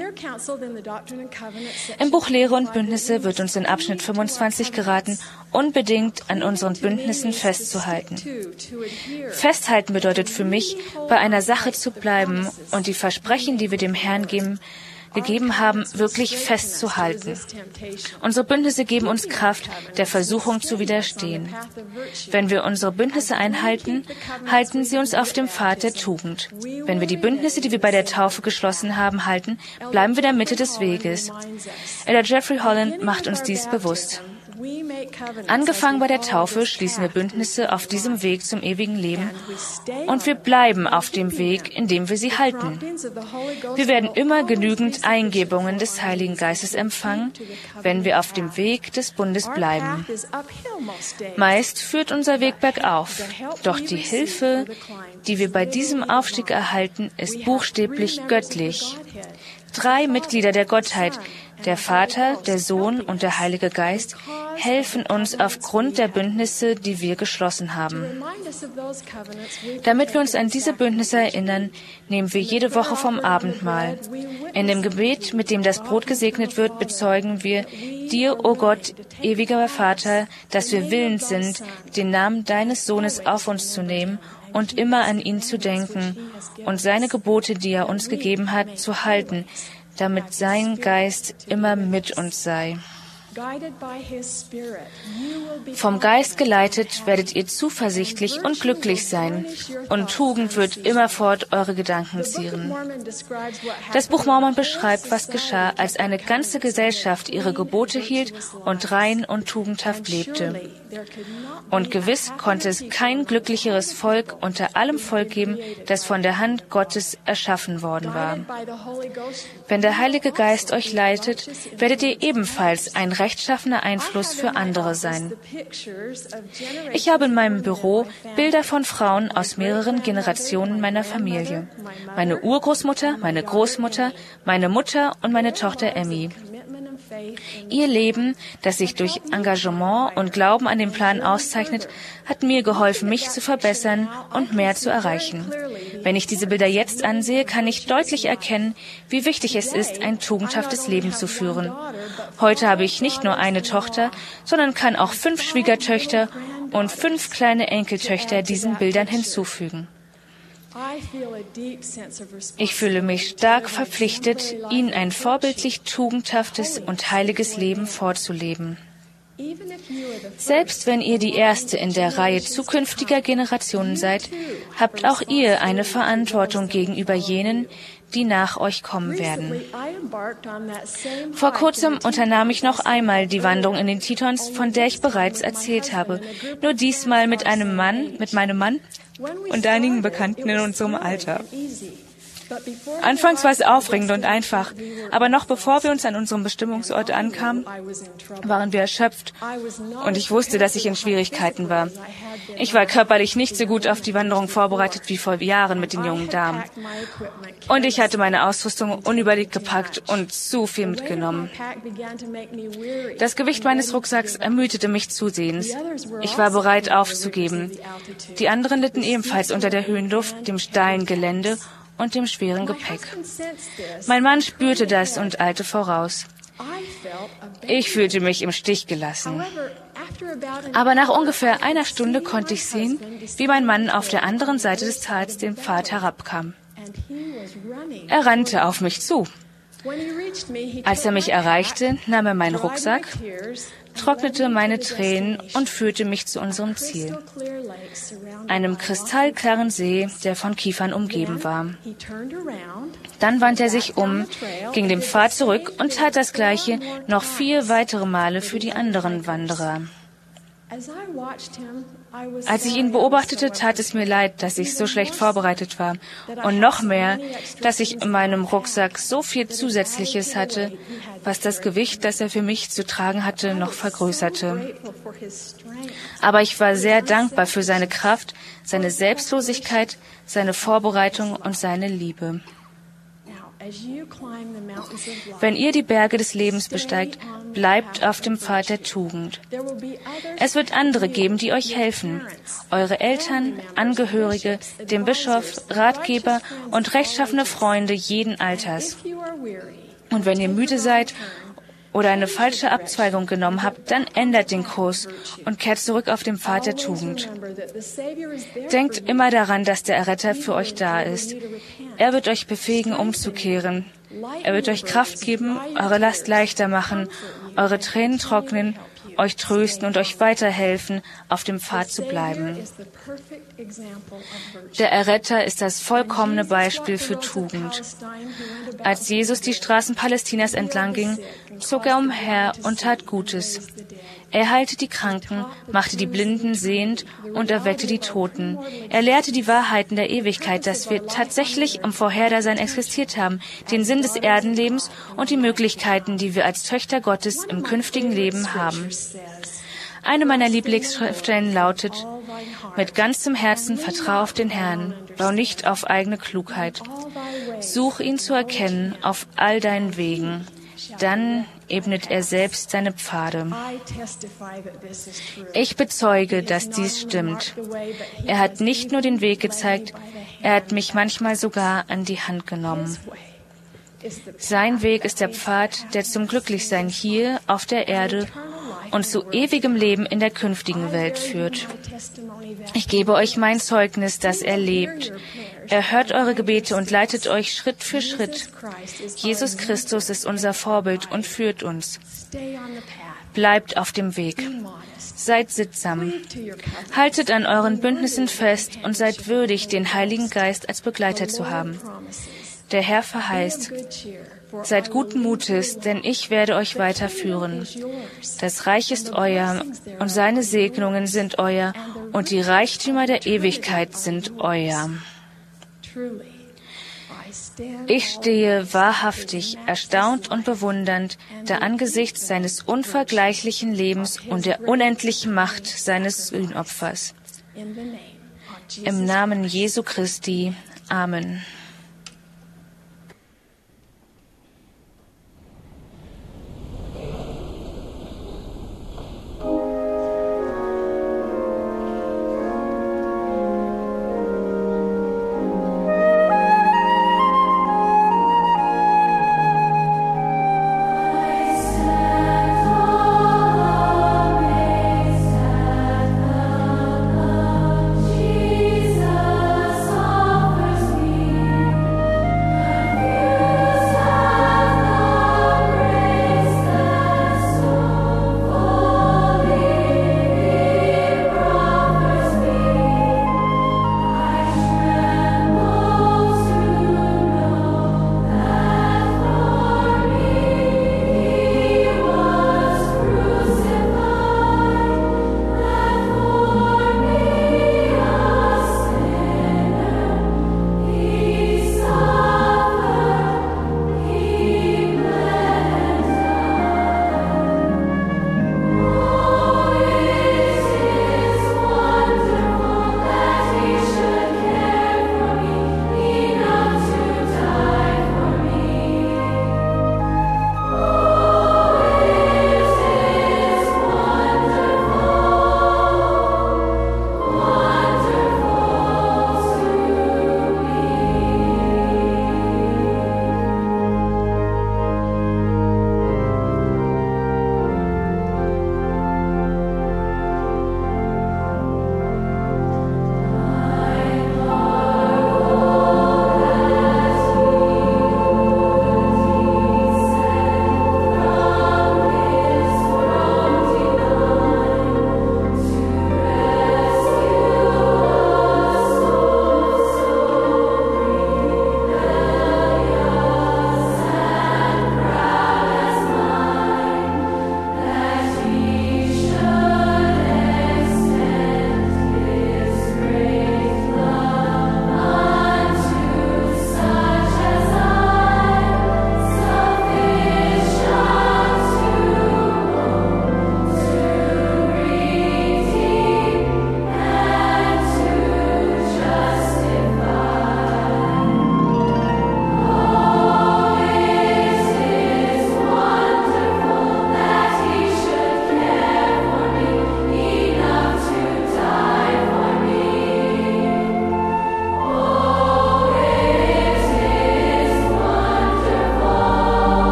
Im Buch Lehre und Bündnisse wird uns in Abschnitt fünfundzwanzig geraten, unbedingt an unseren Bündnissen festzuhalten. Festhalten bedeutet für mich, bei einer Sache zu bleiben und die Versprechen, die wir dem Herrn geben, gegeben haben, wirklich festzuhalten. Unsere Bündnisse geben uns Kraft, der Versuchung zu widerstehen. Wenn wir unsere Bündnisse einhalten, halten sie uns auf dem Pfad der Tugend. Wenn wir die Bündnisse, die wir bei der Taufe geschlossen haben, halten, bleiben wir in der Mitte des Weges. Elder Jeffrey Holland macht uns dies bewusst. Angefangen bei der Taufe schließen wir Bündnisse auf diesem Weg zum ewigen Leben und wir bleiben auf dem Weg, indem wir sie halten. Wir werden immer genügend Eingebungen des Heiligen Geistes empfangen, wenn wir auf dem Weg des Bundes bleiben. Meist führt unser Weg bergauf, doch die Hilfe, die wir bei diesem Aufstieg erhalten, ist buchstäblich göttlich. Drei Mitglieder der Gottheit, der Vater, der Sohn und der Heilige Geist, helfen uns aufgrund der Bündnisse, die wir geschlossen haben. Damit wir uns an diese Bündnisse erinnern, nehmen wir jede Woche vom Abendmahl. In dem Gebet, mit dem das Brot gesegnet wird, bezeugen wir dir, o Gott, ewiger Vater, dass wir willens sind, den Namen deines Sohnes auf uns zu nehmen und immer an ihn zu denken und seine Gebote, die er uns gegeben hat, zu halten, damit sein Geist immer mit uns sei. Vom Geist geleitet werdet ihr zuversichtlich und glücklich sein, und Tugend wird immerfort eure Gedanken zieren. Das Buch Mormon beschreibt, was geschah, als eine ganze Gesellschaft ihre Gebote hielt und rein und tugendhaft lebte. Und gewiss konnte es kein glücklicheres Volk unter allem Volk geben, das von der Hand Gottes erschaffen worden war. Wenn der Heilige Geist euch leitet, werdet ihr ebenfalls ein rechtschaffener Einfluss für andere sein. Ich habe in meinem Büro Bilder von Frauen aus mehreren Generationen meiner Familie. Meine Urgroßmutter, meine Großmutter, meine Mutter und meine Tochter Emmy. Ihr Leben, das sich durch Engagement und Glauben an den Plan auszeichnet, hat mir geholfen, mich zu verbessern und mehr zu erreichen. Wenn ich diese Bilder jetzt ansehe, kann ich deutlich erkennen, wie wichtig es ist, ein tugendhaftes Leben zu führen. Heute habe ich nicht nur eine Tochter, sondern kann auch fünf Schwiegertöchter und fünf kleine Enkeltöchter diesen Bildern hinzufügen. Ich fühle mich stark verpflichtet, ihnen ein vorbildlich tugendhaftes und heiliges Leben vorzuleben. Selbst wenn ihr die Erste in der Reihe zukünftiger Generationen seid, habt auch ihr eine Verantwortung gegenüber jenen, die nach euch kommen werden. Vor kurzem unternahm ich noch einmal die Wanderung in den Tetons, von der ich bereits erzählt habe. Nur diesmal mit einem Mann, mit meinem Mann und einigen Bekannten in unserem Alter. Anfangs war es aufregend und einfach, aber noch bevor wir uns an unserem Bestimmungsort ankamen, waren wir erschöpft und ich wusste, dass ich in Schwierigkeiten war. Ich war körperlich nicht so gut auf die Wanderung vorbereitet wie vor Jahren mit den jungen Damen. Und ich hatte meine Ausrüstung unüberlegt gepackt und zu viel mitgenommen. Das Gewicht meines Rucksacks ermüdete mich zusehends. Ich war bereit aufzugeben. Die anderen litten ebenfalls unter der Höhenluft, dem steilen Gelände und dem schweren Gepäck. Mein Mann spürte das und eilte voraus. Ich fühlte mich im Stich gelassen. Aber nach ungefähr einer Stunde konnte ich sehen, wie mein Mann auf der anderen Seite des Tals den Pfad herabkam. Er rannte auf mich zu. Als er mich erreichte, nahm er meinen Rucksack, trocknete meine Tränen und führte mich zu unserem Ziel, einem kristallklaren See, der von Kiefern umgeben war. Dann wandte er sich um, ging dem Pfad zurück und tat das Gleiche noch vier weitere Male für die anderen Wanderer. Als ich ihn beobachtete, tat es mir leid, dass ich so schlecht vorbereitet war. Und noch mehr, dass ich in meinem Rucksack so viel Zusätzliches hatte, was das Gewicht, das er für mich zu tragen hatte, noch vergrößerte. Aber ich war sehr dankbar für seine Kraft, seine Selbstlosigkeit, seine Vorbereitung und seine Liebe. Wenn ihr die Berge des Lebens besteigt, bleibt auf dem Pfad der Tugend. Es wird andere geben, die euch helfen. Eure Eltern, Angehörige, den Bischof, Ratgeber und rechtschaffene Freunde jeden Alters. Und wenn ihr müde seid oder eine falsche Abzweigung genommen habt, dann ändert den Kurs und kehrt zurück auf den Pfad der Tugend. Denkt immer daran, dass der Erretter für euch da ist. Er wird euch befähigen, umzukehren. Er wird euch Kraft geben, eure Last leichter machen, eure Tränen trocknen, euch trösten und euch weiterhelfen, auf dem Pfad zu bleiben. Der Erretter ist das vollkommene Beispiel für Tugend. Als Jesus die Straßen Palästinas entlang ging, zog er umher und tat Gutes. Er heilte die Kranken, machte die Blinden sehend und erweckte die Toten. Er lehrte die Wahrheiten der Ewigkeit, dass wir tatsächlich im Vorherdasein existiert haben, den Sinn des Erdenlebens und die Möglichkeiten, die wir als Töchter Gottes im künftigen Leben haben. Eine meiner Lieblingsschriftstellen lautet: Mit ganzem Herzen vertrau auf den Herrn, bau nicht auf eigene Klugheit. Such ihn zu erkennen auf all deinen Wegen. Dann ebnet er selbst seine Pfade. Ich bezeuge, dass dies stimmt. Er hat nicht nur den Weg gezeigt, er hat mich manchmal sogar an die Hand genommen. Sein Weg ist der Pfad, der zum Glücklichsein hier auf der Erde und zu ewigem Leben in der künftigen Welt führt. Ich gebe euch mein Zeugnis, dass er lebt. Er hört eure Gebete und leitet euch Schritt für Schritt. Jesus Christus ist unser Vorbild und führt uns. Bleibt auf dem Weg. Seid sittsam. Haltet an euren Bündnissen fest und seid würdig, den Heiligen Geist als Begleiter zu haben. Der Herr verheißt: Seid guten Mutes, denn ich werde euch weiterführen. Das Reich ist euer und seine Segnungen sind euer und die Reichtümer der Ewigkeit sind euer. Ich stehe wahrhaftig, erstaunt und bewundernd da angesichts seines unvergleichlichen Lebens und der unendlichen Macht seines Sühnopfers. Im Namen Jesu Christi. Amen.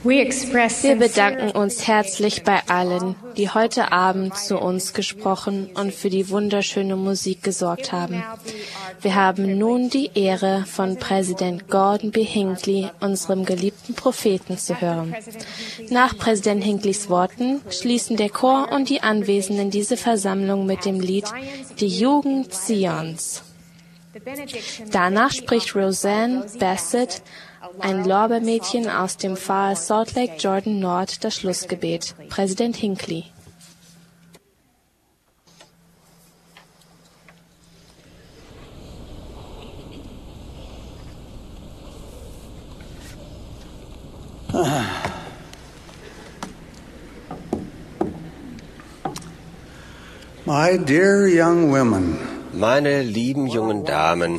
Wir bedanken uns herzlich bei allen, die heute Abend zu uns gesprochen und für die wunderschöne Musik gesorgt haben. Wir haben nun die Ehre, von Präsident Gordon B. Hinckley, unserem geliebten Propheten, zu hören. Nach Präsident Hinckley's Worten schließen der Chor und die Anwesenden diese Versammlung mit dem Lied Die Jugend Zions. Danach spricht Roseanne Bassett, ein Lorbeermädchen aus dem Pfarr Salt Lake Jordan Nord, das Schlussgebet. Präsident Hinckley. My dear young women, meine lieben jungen Damen,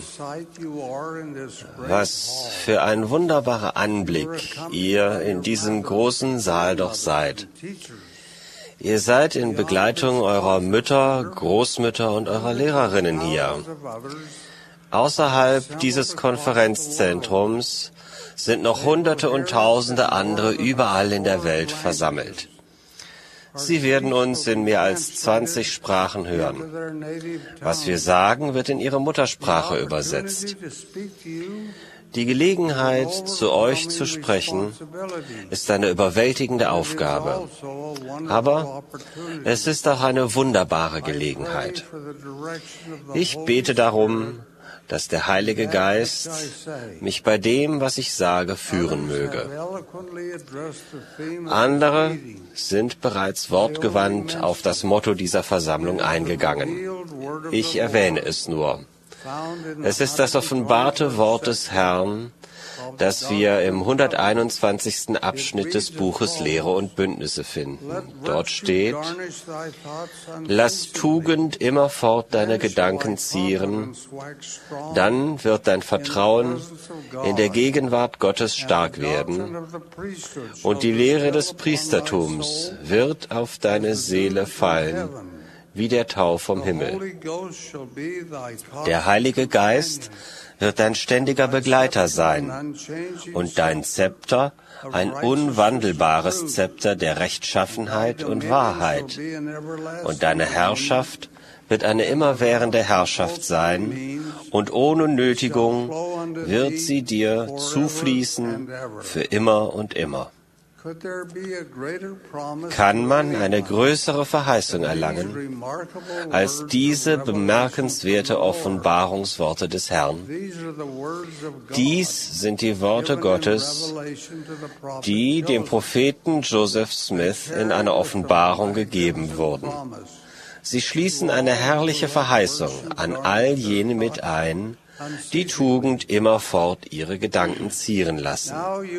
was für ein wunderbarer Anblick ihr in diesem großen Saal doch seid. Ihr seid in Begleitung eurer Mütter, Großmütter und eurer Lehrerinnen hier. Außerhalb dieses Konferenzzentrums sind noch Hunderte und Tausende andere überall in der Welt versammelt. Sie werden uns in mehr als zwanzig Sprachen hören. Was wir sagen, wird in ihre Muttersprache übersetzt. Die Gelegenheit, zu euch zu sprechen, ist eine überwältigende Aufgabe. Aber es ist auch eine wunderbare Gelegenheit. Ich bete darum, dass der Heilige Geist mich bei dem, was ich sage, führen möge. Andere sind bereits wortgewandt auf das Motto dieser Versammlung eingegangen. Ich erwähne es nur. Es ist das offenbarte Wort des Herrn, das wir im hunderteinundzwanzigsten Abschnitt des Buches Lehre und Bündnisse finden. Dort steht: Lass Tugend immerfort deine Gedanken zieren, dann wird dein Vertrauen in der Gegenwart Gottes stark werden und die Lehre des Priestertums wird auf deine Seele fallen, wie der Tau vom Himmel. Der Heilige Geist wird dein ständiger Begleiter sein und dein Zepter ein unwandelbares Zepter der Rechtschaffenheit und Wahrheit. Und deine Herrschaft wird eine immerwährende Herrschaft sein und ohne Nötigung wird sie dir zufließen für immer und immer. Kann man eine größere Verheißung erlangen als diese bemerkenswerte Offenbarungsworte des Herrn? Dies sind die Worte Gottes, die dem Propheten Joseph Smith in einer Offenbarung gegeben wurden. Sie schließen eine herrliche Verheißung an all jene mit ein, die Tugend immerfort ihre Gedanken zieren lassen.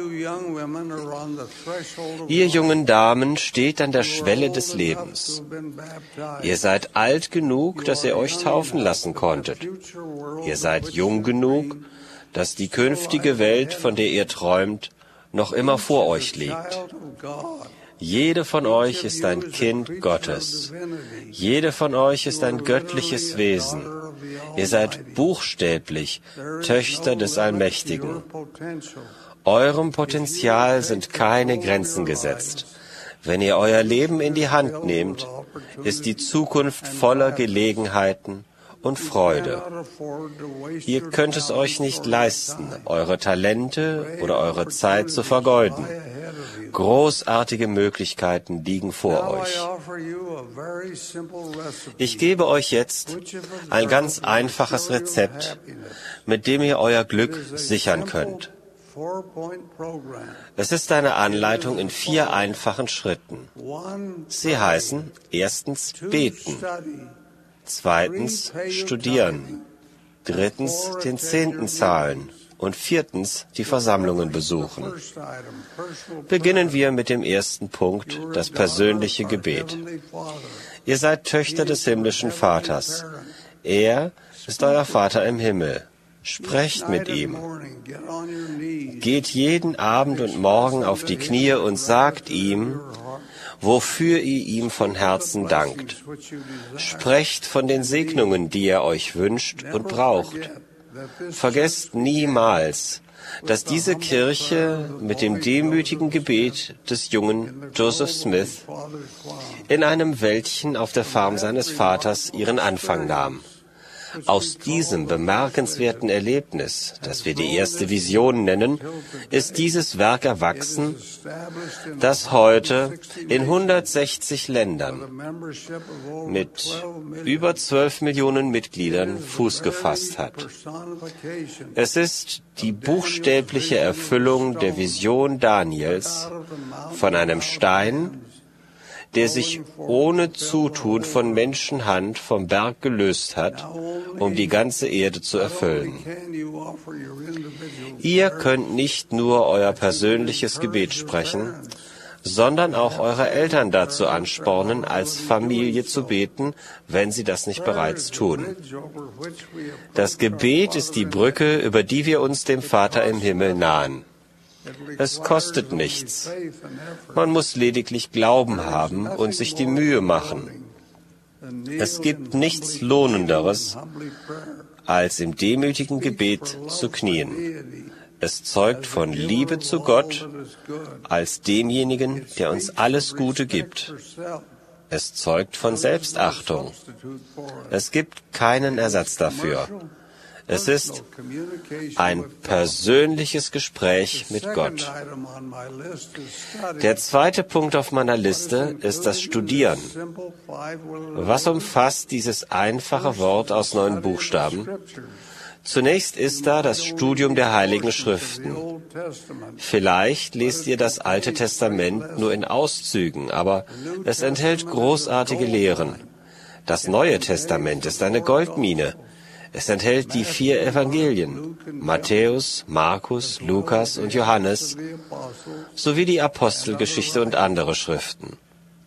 Ihr jungen Damen steht an der Schwelle des Lebens. Ihr seid alt genug, dass ihr euch taufen lassen konntet. Ihr seid jung genug, dass die künftige Welt, von der ihr träumt, noch immer vor euch liegt. Jede von euch ist ein Kind Gottes. Jede von euch ist ein göttliches Wesen. Ihr seid buchstäblich Töchter des Allmächtigen. Eurem Potenzial sind keine Grenzen gesetzt. Wenn ihr euer Leben in die Hand nehmt, ist die Zukunft voller Gelegenheiten und Freude. Ihr könnt es euch nicht leisten, eure Talente oder eure Zeit zu vergeuden. Großartige Möglichkeiten liegen vor euch. Ich gebe euch jetzt ein ganz einfaches Rezept, mit dem ihr euer Glück sichern könnt. Es ist eine Anleitung in vier einfachen Schritten. Sie heißen erstens beten, zweitens studieren, drittens den Zehnten zahlen und viertens die Versammlungen besuchen. Beginnen wir mit dem ersten Punkt, das persönliche Gebet. Ihr seid Töchter des himmlischen Vaters. Er ist euer Vater im Himmel. Sprecht mit ihm. Geht jeden Abend und Morgen auf die Knie und sagt ihm, wofür ihr ihm von Herzen dankt. Sprecht von den Segnungen, die er euch wünscht und braucht. Vergesst niemals, dass diese Kirche mit dem demütigen Gebet des jungen Joseph Smith in einem Wäldchen auf der Farm seines Vaters ihren Anfang nahm. Aus diesem bemerkenswerten Erlebnis, das wir die erste Vision nennen, ist dieses Werk erwachsen, das heute in hundertsechzig Ländern mit über zwölf Millionen Mitgliedern Fuß gefasst hat. Es ist die buchstäbliche Erfüllung der Vision Daniels von einem Stein, der sich ohne Zutun von Menschenhand vom Berg gelöst hat, um die ganze Erde zu erfüllen. Ihr könnt nicht nur euer persönliches Gebet sprechen, sondern auch eure Eltern dazu anspornen, als Familie zu beten, wenn sie das nicht bereits tun. Das Gebet ist die Brücke, über die wir uns dem Vater im Himmel nahen. Es kostet nichts. Man muss lediglich Glauben haben und sich die Mühe machen. Es gibt nichts Lohnenderes, als im demütigen Gebet zu knien. Es zeugt von Liebe zu Gott als demjenigen, der uns alles Gute gibt. Es zeugt von Selbstachtung. Es gibt keinen Ersatz dafür. Es ist ein persönliches Gespräch mit Gott. Der zweite Punkt auf meiner Liste ist das Studieren. Was umfasst dieses einfache Wort aus neun Buchstaben? Zunächst ist da das Studium der Heiligen Schriften. Vielleicht lest ihr das Alte Testament nur in Auszügen, aber es enthält großartige Lehren. Das Neue Testament ist eine Goldmine. Es enthält die vier Evangelien, Matthäus, Markus, Lukas und Johannes, sowie die Apostelgeschichte und andere Schriften.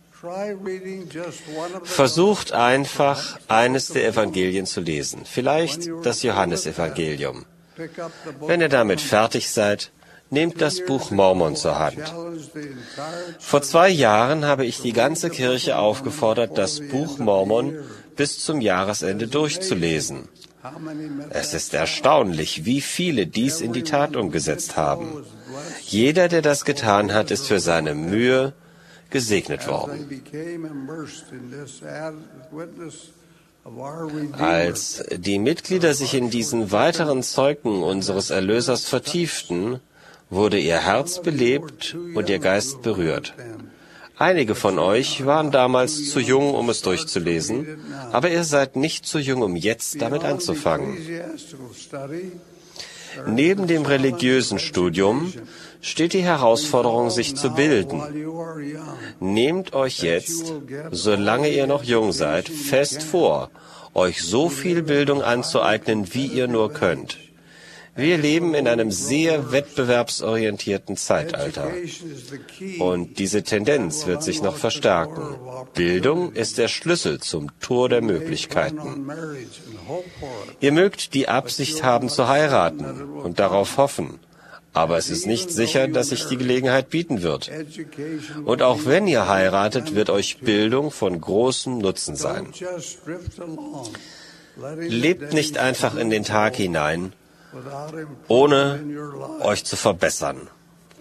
Versucht einfach, eines der Evangelien zu lesen, vielleicht das Johannesevangelium. Wenn ihr damit fertig seid, nehmt das Buch Mormon zur Hand. Vor zwei Jahren habe ich die ganze Kirche aufgefordert, das Buch Mormon bis zum Jahresende durchzulesen. Es ist erstaunlich, wie viele dies in die Tat umgesetzt haben. Jeder, der das getan hat, ist für seine Mühe gesegnet worden. Als die Mitglieder sich in diesen weiteren Zeugen unseres Erlösers vertieften, wurde ihr Herz belebt und ihr Geist berührt. Einige von euch waren damals zu jung, um es durchzulesen, aber ihr seid nicht zu jung, um jetzt damit anzufangen. Neben dem religiösen Studium steht die Herausforderung, sich zu bilden. Nehmt euch jetzt, solange ihr noch jung seid, fest vor, euch so viel Bildung anzueignen, wie ihr nur könnt. Wir leben in einem sehr wettbewerbsorientierten Zeitalter. Und diese Tendenz wird sich noch verstärken. Bildung ist der Schlüssel zum Tor der Möglichkeiten. Ihr mögt die Absicht haben zu heiraten und darauf hoffen. Aber es ist nicht sicher, dass sich die Gelegenheit bieten wird. Und auch wenn ihr heiratet, wird euch Bildung von großem Nutzen sein. Lebt nicht einfach in den Tag hinein, ohne euch zu verbessern.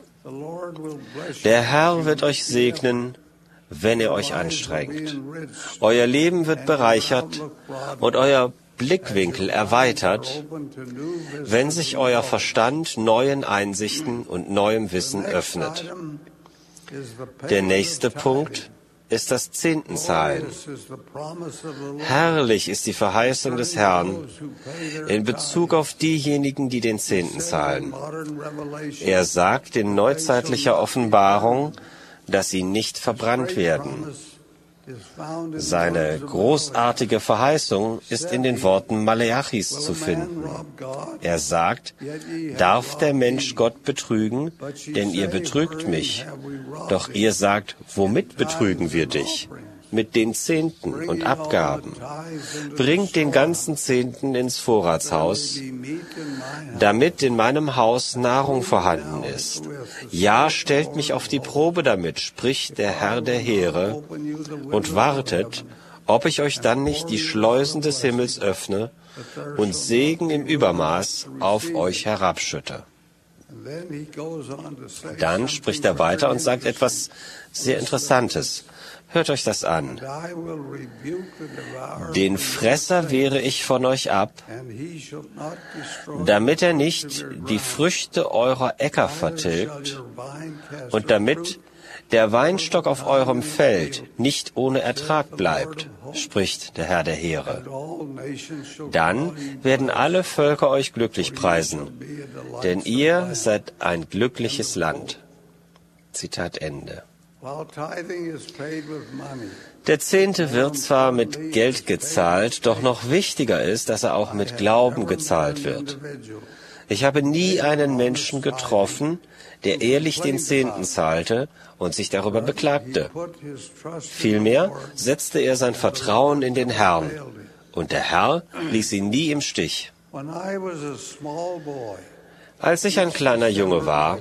Der Herr wird euch segnen, wenn ihr euch anstrengt. Euer Leben wird bereichert und euer Blickwinkel erweitert, wenn sich euer Verstand neuen Einsichten und neuem Wissen öffnet. Der nächste Punkt ist das Zehntenzahlen. Herrlich ist die Verheißung des Herrn in Bezug auf diejenigen, die den Zehnten zahlen. Er sagt in neuzeitlicher Offenbarung, dass sie nicht verbrannt werden. Seine großartige Verheißung ist in den Worten Maleachis zu finden. Er sagt, darf der Mensch Gott betrügen, denn ihr betrügt mich. Doch ihr sagt, womit betrügen wir dich? Mit den Zehnten und Abgaben. Bringt den ganzen Zehnten ins Vorratshaus, damit in meinem Haus Nahrung vorhanden ist. Ja, stellt mich auf die Probe damit, spricht der Herr der Heere, und wartet, ob ich euch dann nicht die Schleusen des Himmels öffne und Segen im Übermaß auf euch herabschütte. Dann spricht er weiter und sagt etwas sehr Interessantes. Hört euch das an. Den Fresser wehre ich von euch ab, damit er nicht die Früchte eurer Äcker vertilgt und damit der Weinstock auf eurem Feld nicht ohne Ertrag bleibt, spricht der Herr der Heere. Dann werden alle Völker euch glücklich preisen, denn ihr seid ein glückliches Land. Zitat Ende. Der Zehnte wird zwar mit Geld gezahlt, doch noch wichtiger ist, dass er auch mit Glauben gezahlt wird. Ich habe nie einen Menschen getroffen, der ehrlich den Zehnten zahlte und sich darüber beklagte. Vielmehr setzte er sein Vertrauen in den Herrn, und der Herr ließ ihn nie im Stich. Als ich ein kleiner Junge war,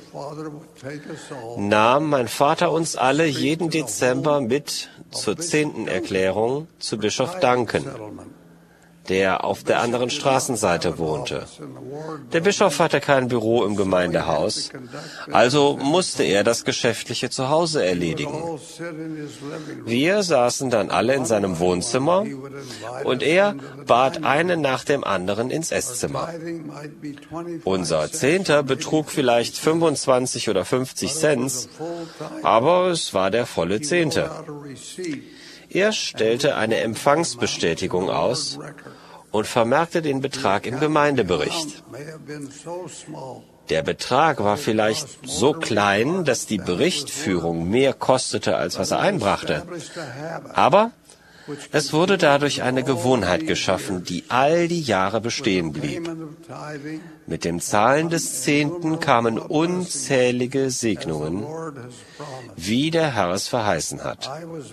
nahm mein Vater uns alle jeden Dezember mit zur Zehntenerklärung zu Bischof Duncan, der auf der anderen Straßenseite wohnte. Der Bischof hatte kein Büro im Gemeindehaus, also musste er das Geschäftliche zu Hause erledigen. Wir saßen dann alle in seinem Wohnzimmer und er bat einen nach dem anderen ins Esszimmer. Unser Zehnter betrug vielleicht fünfundzwanzig oder fünfzig Cent, aber es war der volle Zehnte. Er stellte eine Empfangsbestätigung aus und vermerkte den Betrag im Gemeindebericht. Der Betrag war vielleicht so klein, dass die Berichtführung mehr kostete, als was er einbrachte. Aber es wurde dadurch eine Gewohnheit geschaffen, die all die Jahre bestehen blieb. Mit dem Zahlen des Zehnten kamen unzählige Segnungen, wie der Herr es verheißen hat.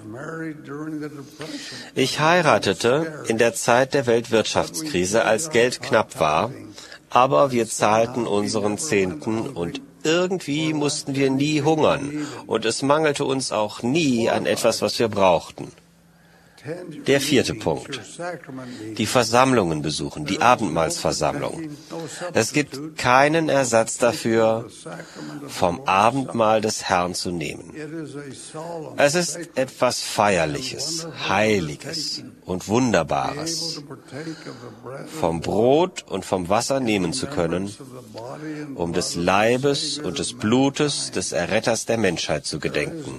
Ich heiratete in der Zeit der Weltwirtschaftskrise, als Geld knapp war, aber wir zahlten unseren Zehnten und irgendwie mussten wir nie hungern und es mangelte uns auch nie an etwas, was wir brauchten. Der vierte Punkt. Die Versammlungen besuchen, die Abendmahlsversammlung. Es gibt keinen Ersatz dafür, vom Abendmahl des Herrn zu nehmen. Es ist etwas Feierliches, Heiliges und Wunderbares, vom Brot und vom Wasser nehmen zu können, um des Leibes und des Blutes des Erretters der Menschheit zu gedenken.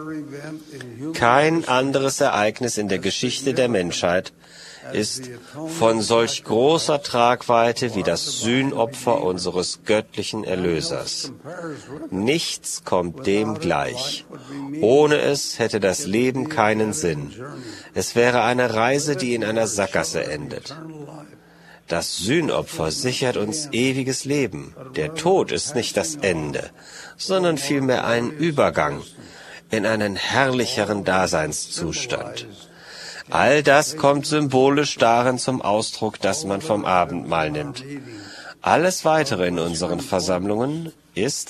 Kein anderes Ereignis in der Geschichte der Menschheit ist von solch großer Tragweite wie das Sühnopfer unseres göttlichen Erlösers. Nichts kommt dem gleich. Ohne es hätte das Leben keinen Sinn. Es wäre eine Reise, die in einer Sackgasse endet. Das Sühnopfer sichert uns ewiges Leben. Der Tod ist nicht das Ende, sondern vielmehr ein Übergang in einen herrlicheren Daseinszustand. All das kommt symbolisch darin zum Ausdruck, dass man vom Abendmahl nimmt. Alles Weitere in unseren Versammlungen ist,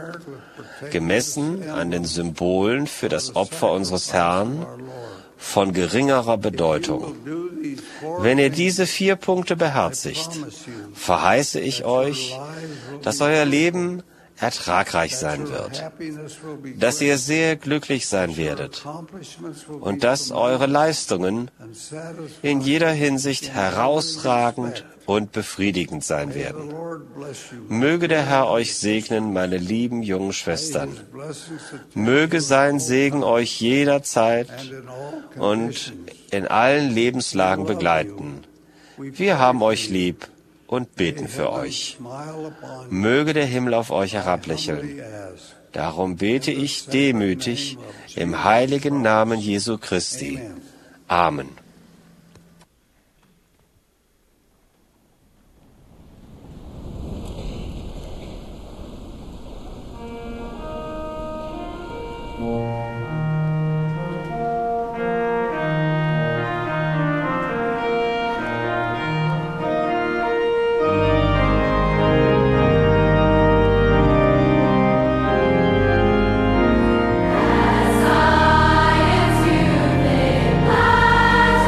gemessen an den Symbolen für das Opfer unseres Herrn, von geringerer Bedeutung. Wenn ihr diese vier Punkte beherzigt, verheiße ich euch, dass euer Leben ertragreich sein wird, dass ihr sehr glücklich sein werdet und dass eure Leistungen in jeder Hinsicht herausragend und befriedigend sein werden. Möge der Herr euch segnen, meine lieben jungen Schwestern. Möge sein Segen euch jederzeit und in allen Lebenslagen begleiten. Wir haben euch lieb und beten für euch. Möge der Himmel auf euch herablächeln. Darum bete ich demütig im heiligen Namen Jesu Christi. Amen. As I and you live,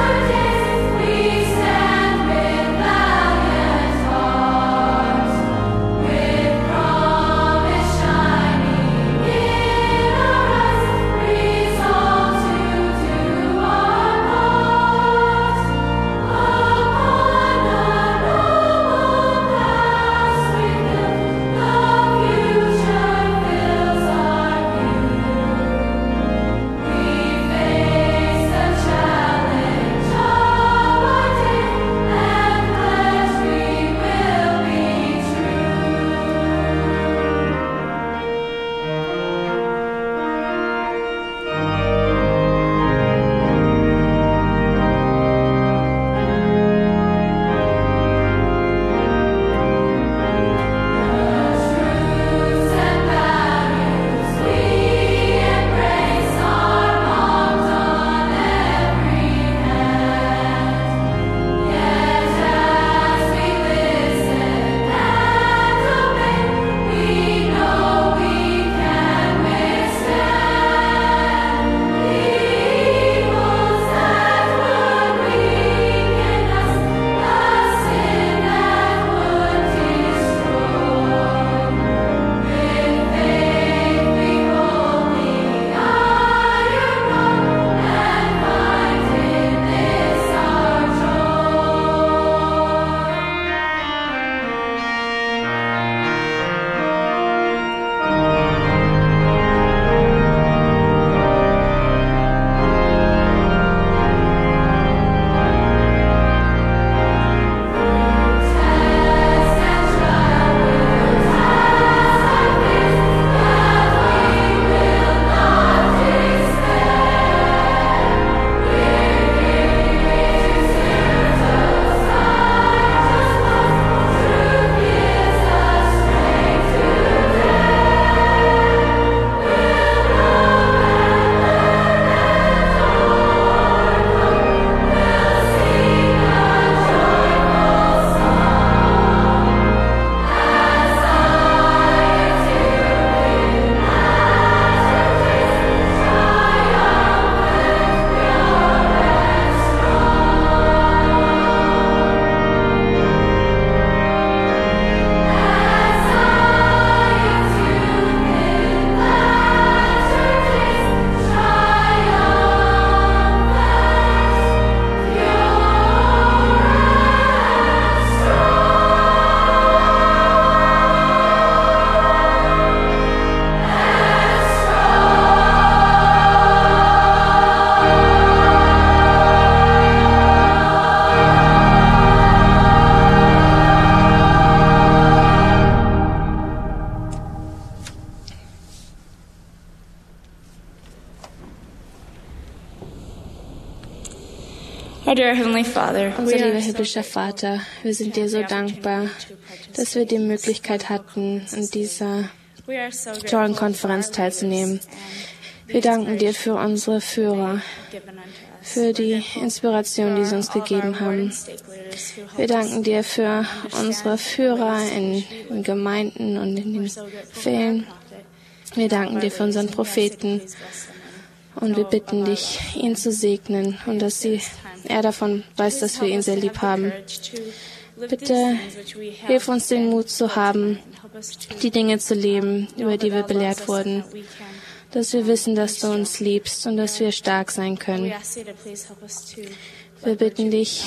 Unser lieber himmlischer Vater, wir sind dir so dankbar, dass wir die Möglichkeit hatten, an dieser tollen Konferenz teilzunehmen. Wir danken dir für unsere Führer, für die Inspiration, die sie uns gegeben haben. Wir danken dir für unsere Führer in, in Gemeinden und in den Fällen. Wir danken dir für unseren Propheten und wir bitten dich, ihn zu segnen und dass sie, er davon weiß, dass wir ihn sehr lieb haben. Bitte hilf uns, den Mut zu haben, die Dinge zu leben, über die wir belehrt wurden, dass wir wissen, dass du uns liebst und dass wir stark sein können. Wir bitten dich,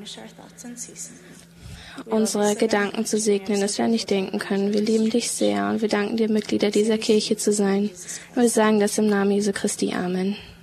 unsere Gedanken zu segnen, dass wir nicht denken können. Wir lieben dich sehr und wir danken dir, Mitglieder dieser Kirche zu sein. Und wir sagen das im Namen Jesu Christi. Amen.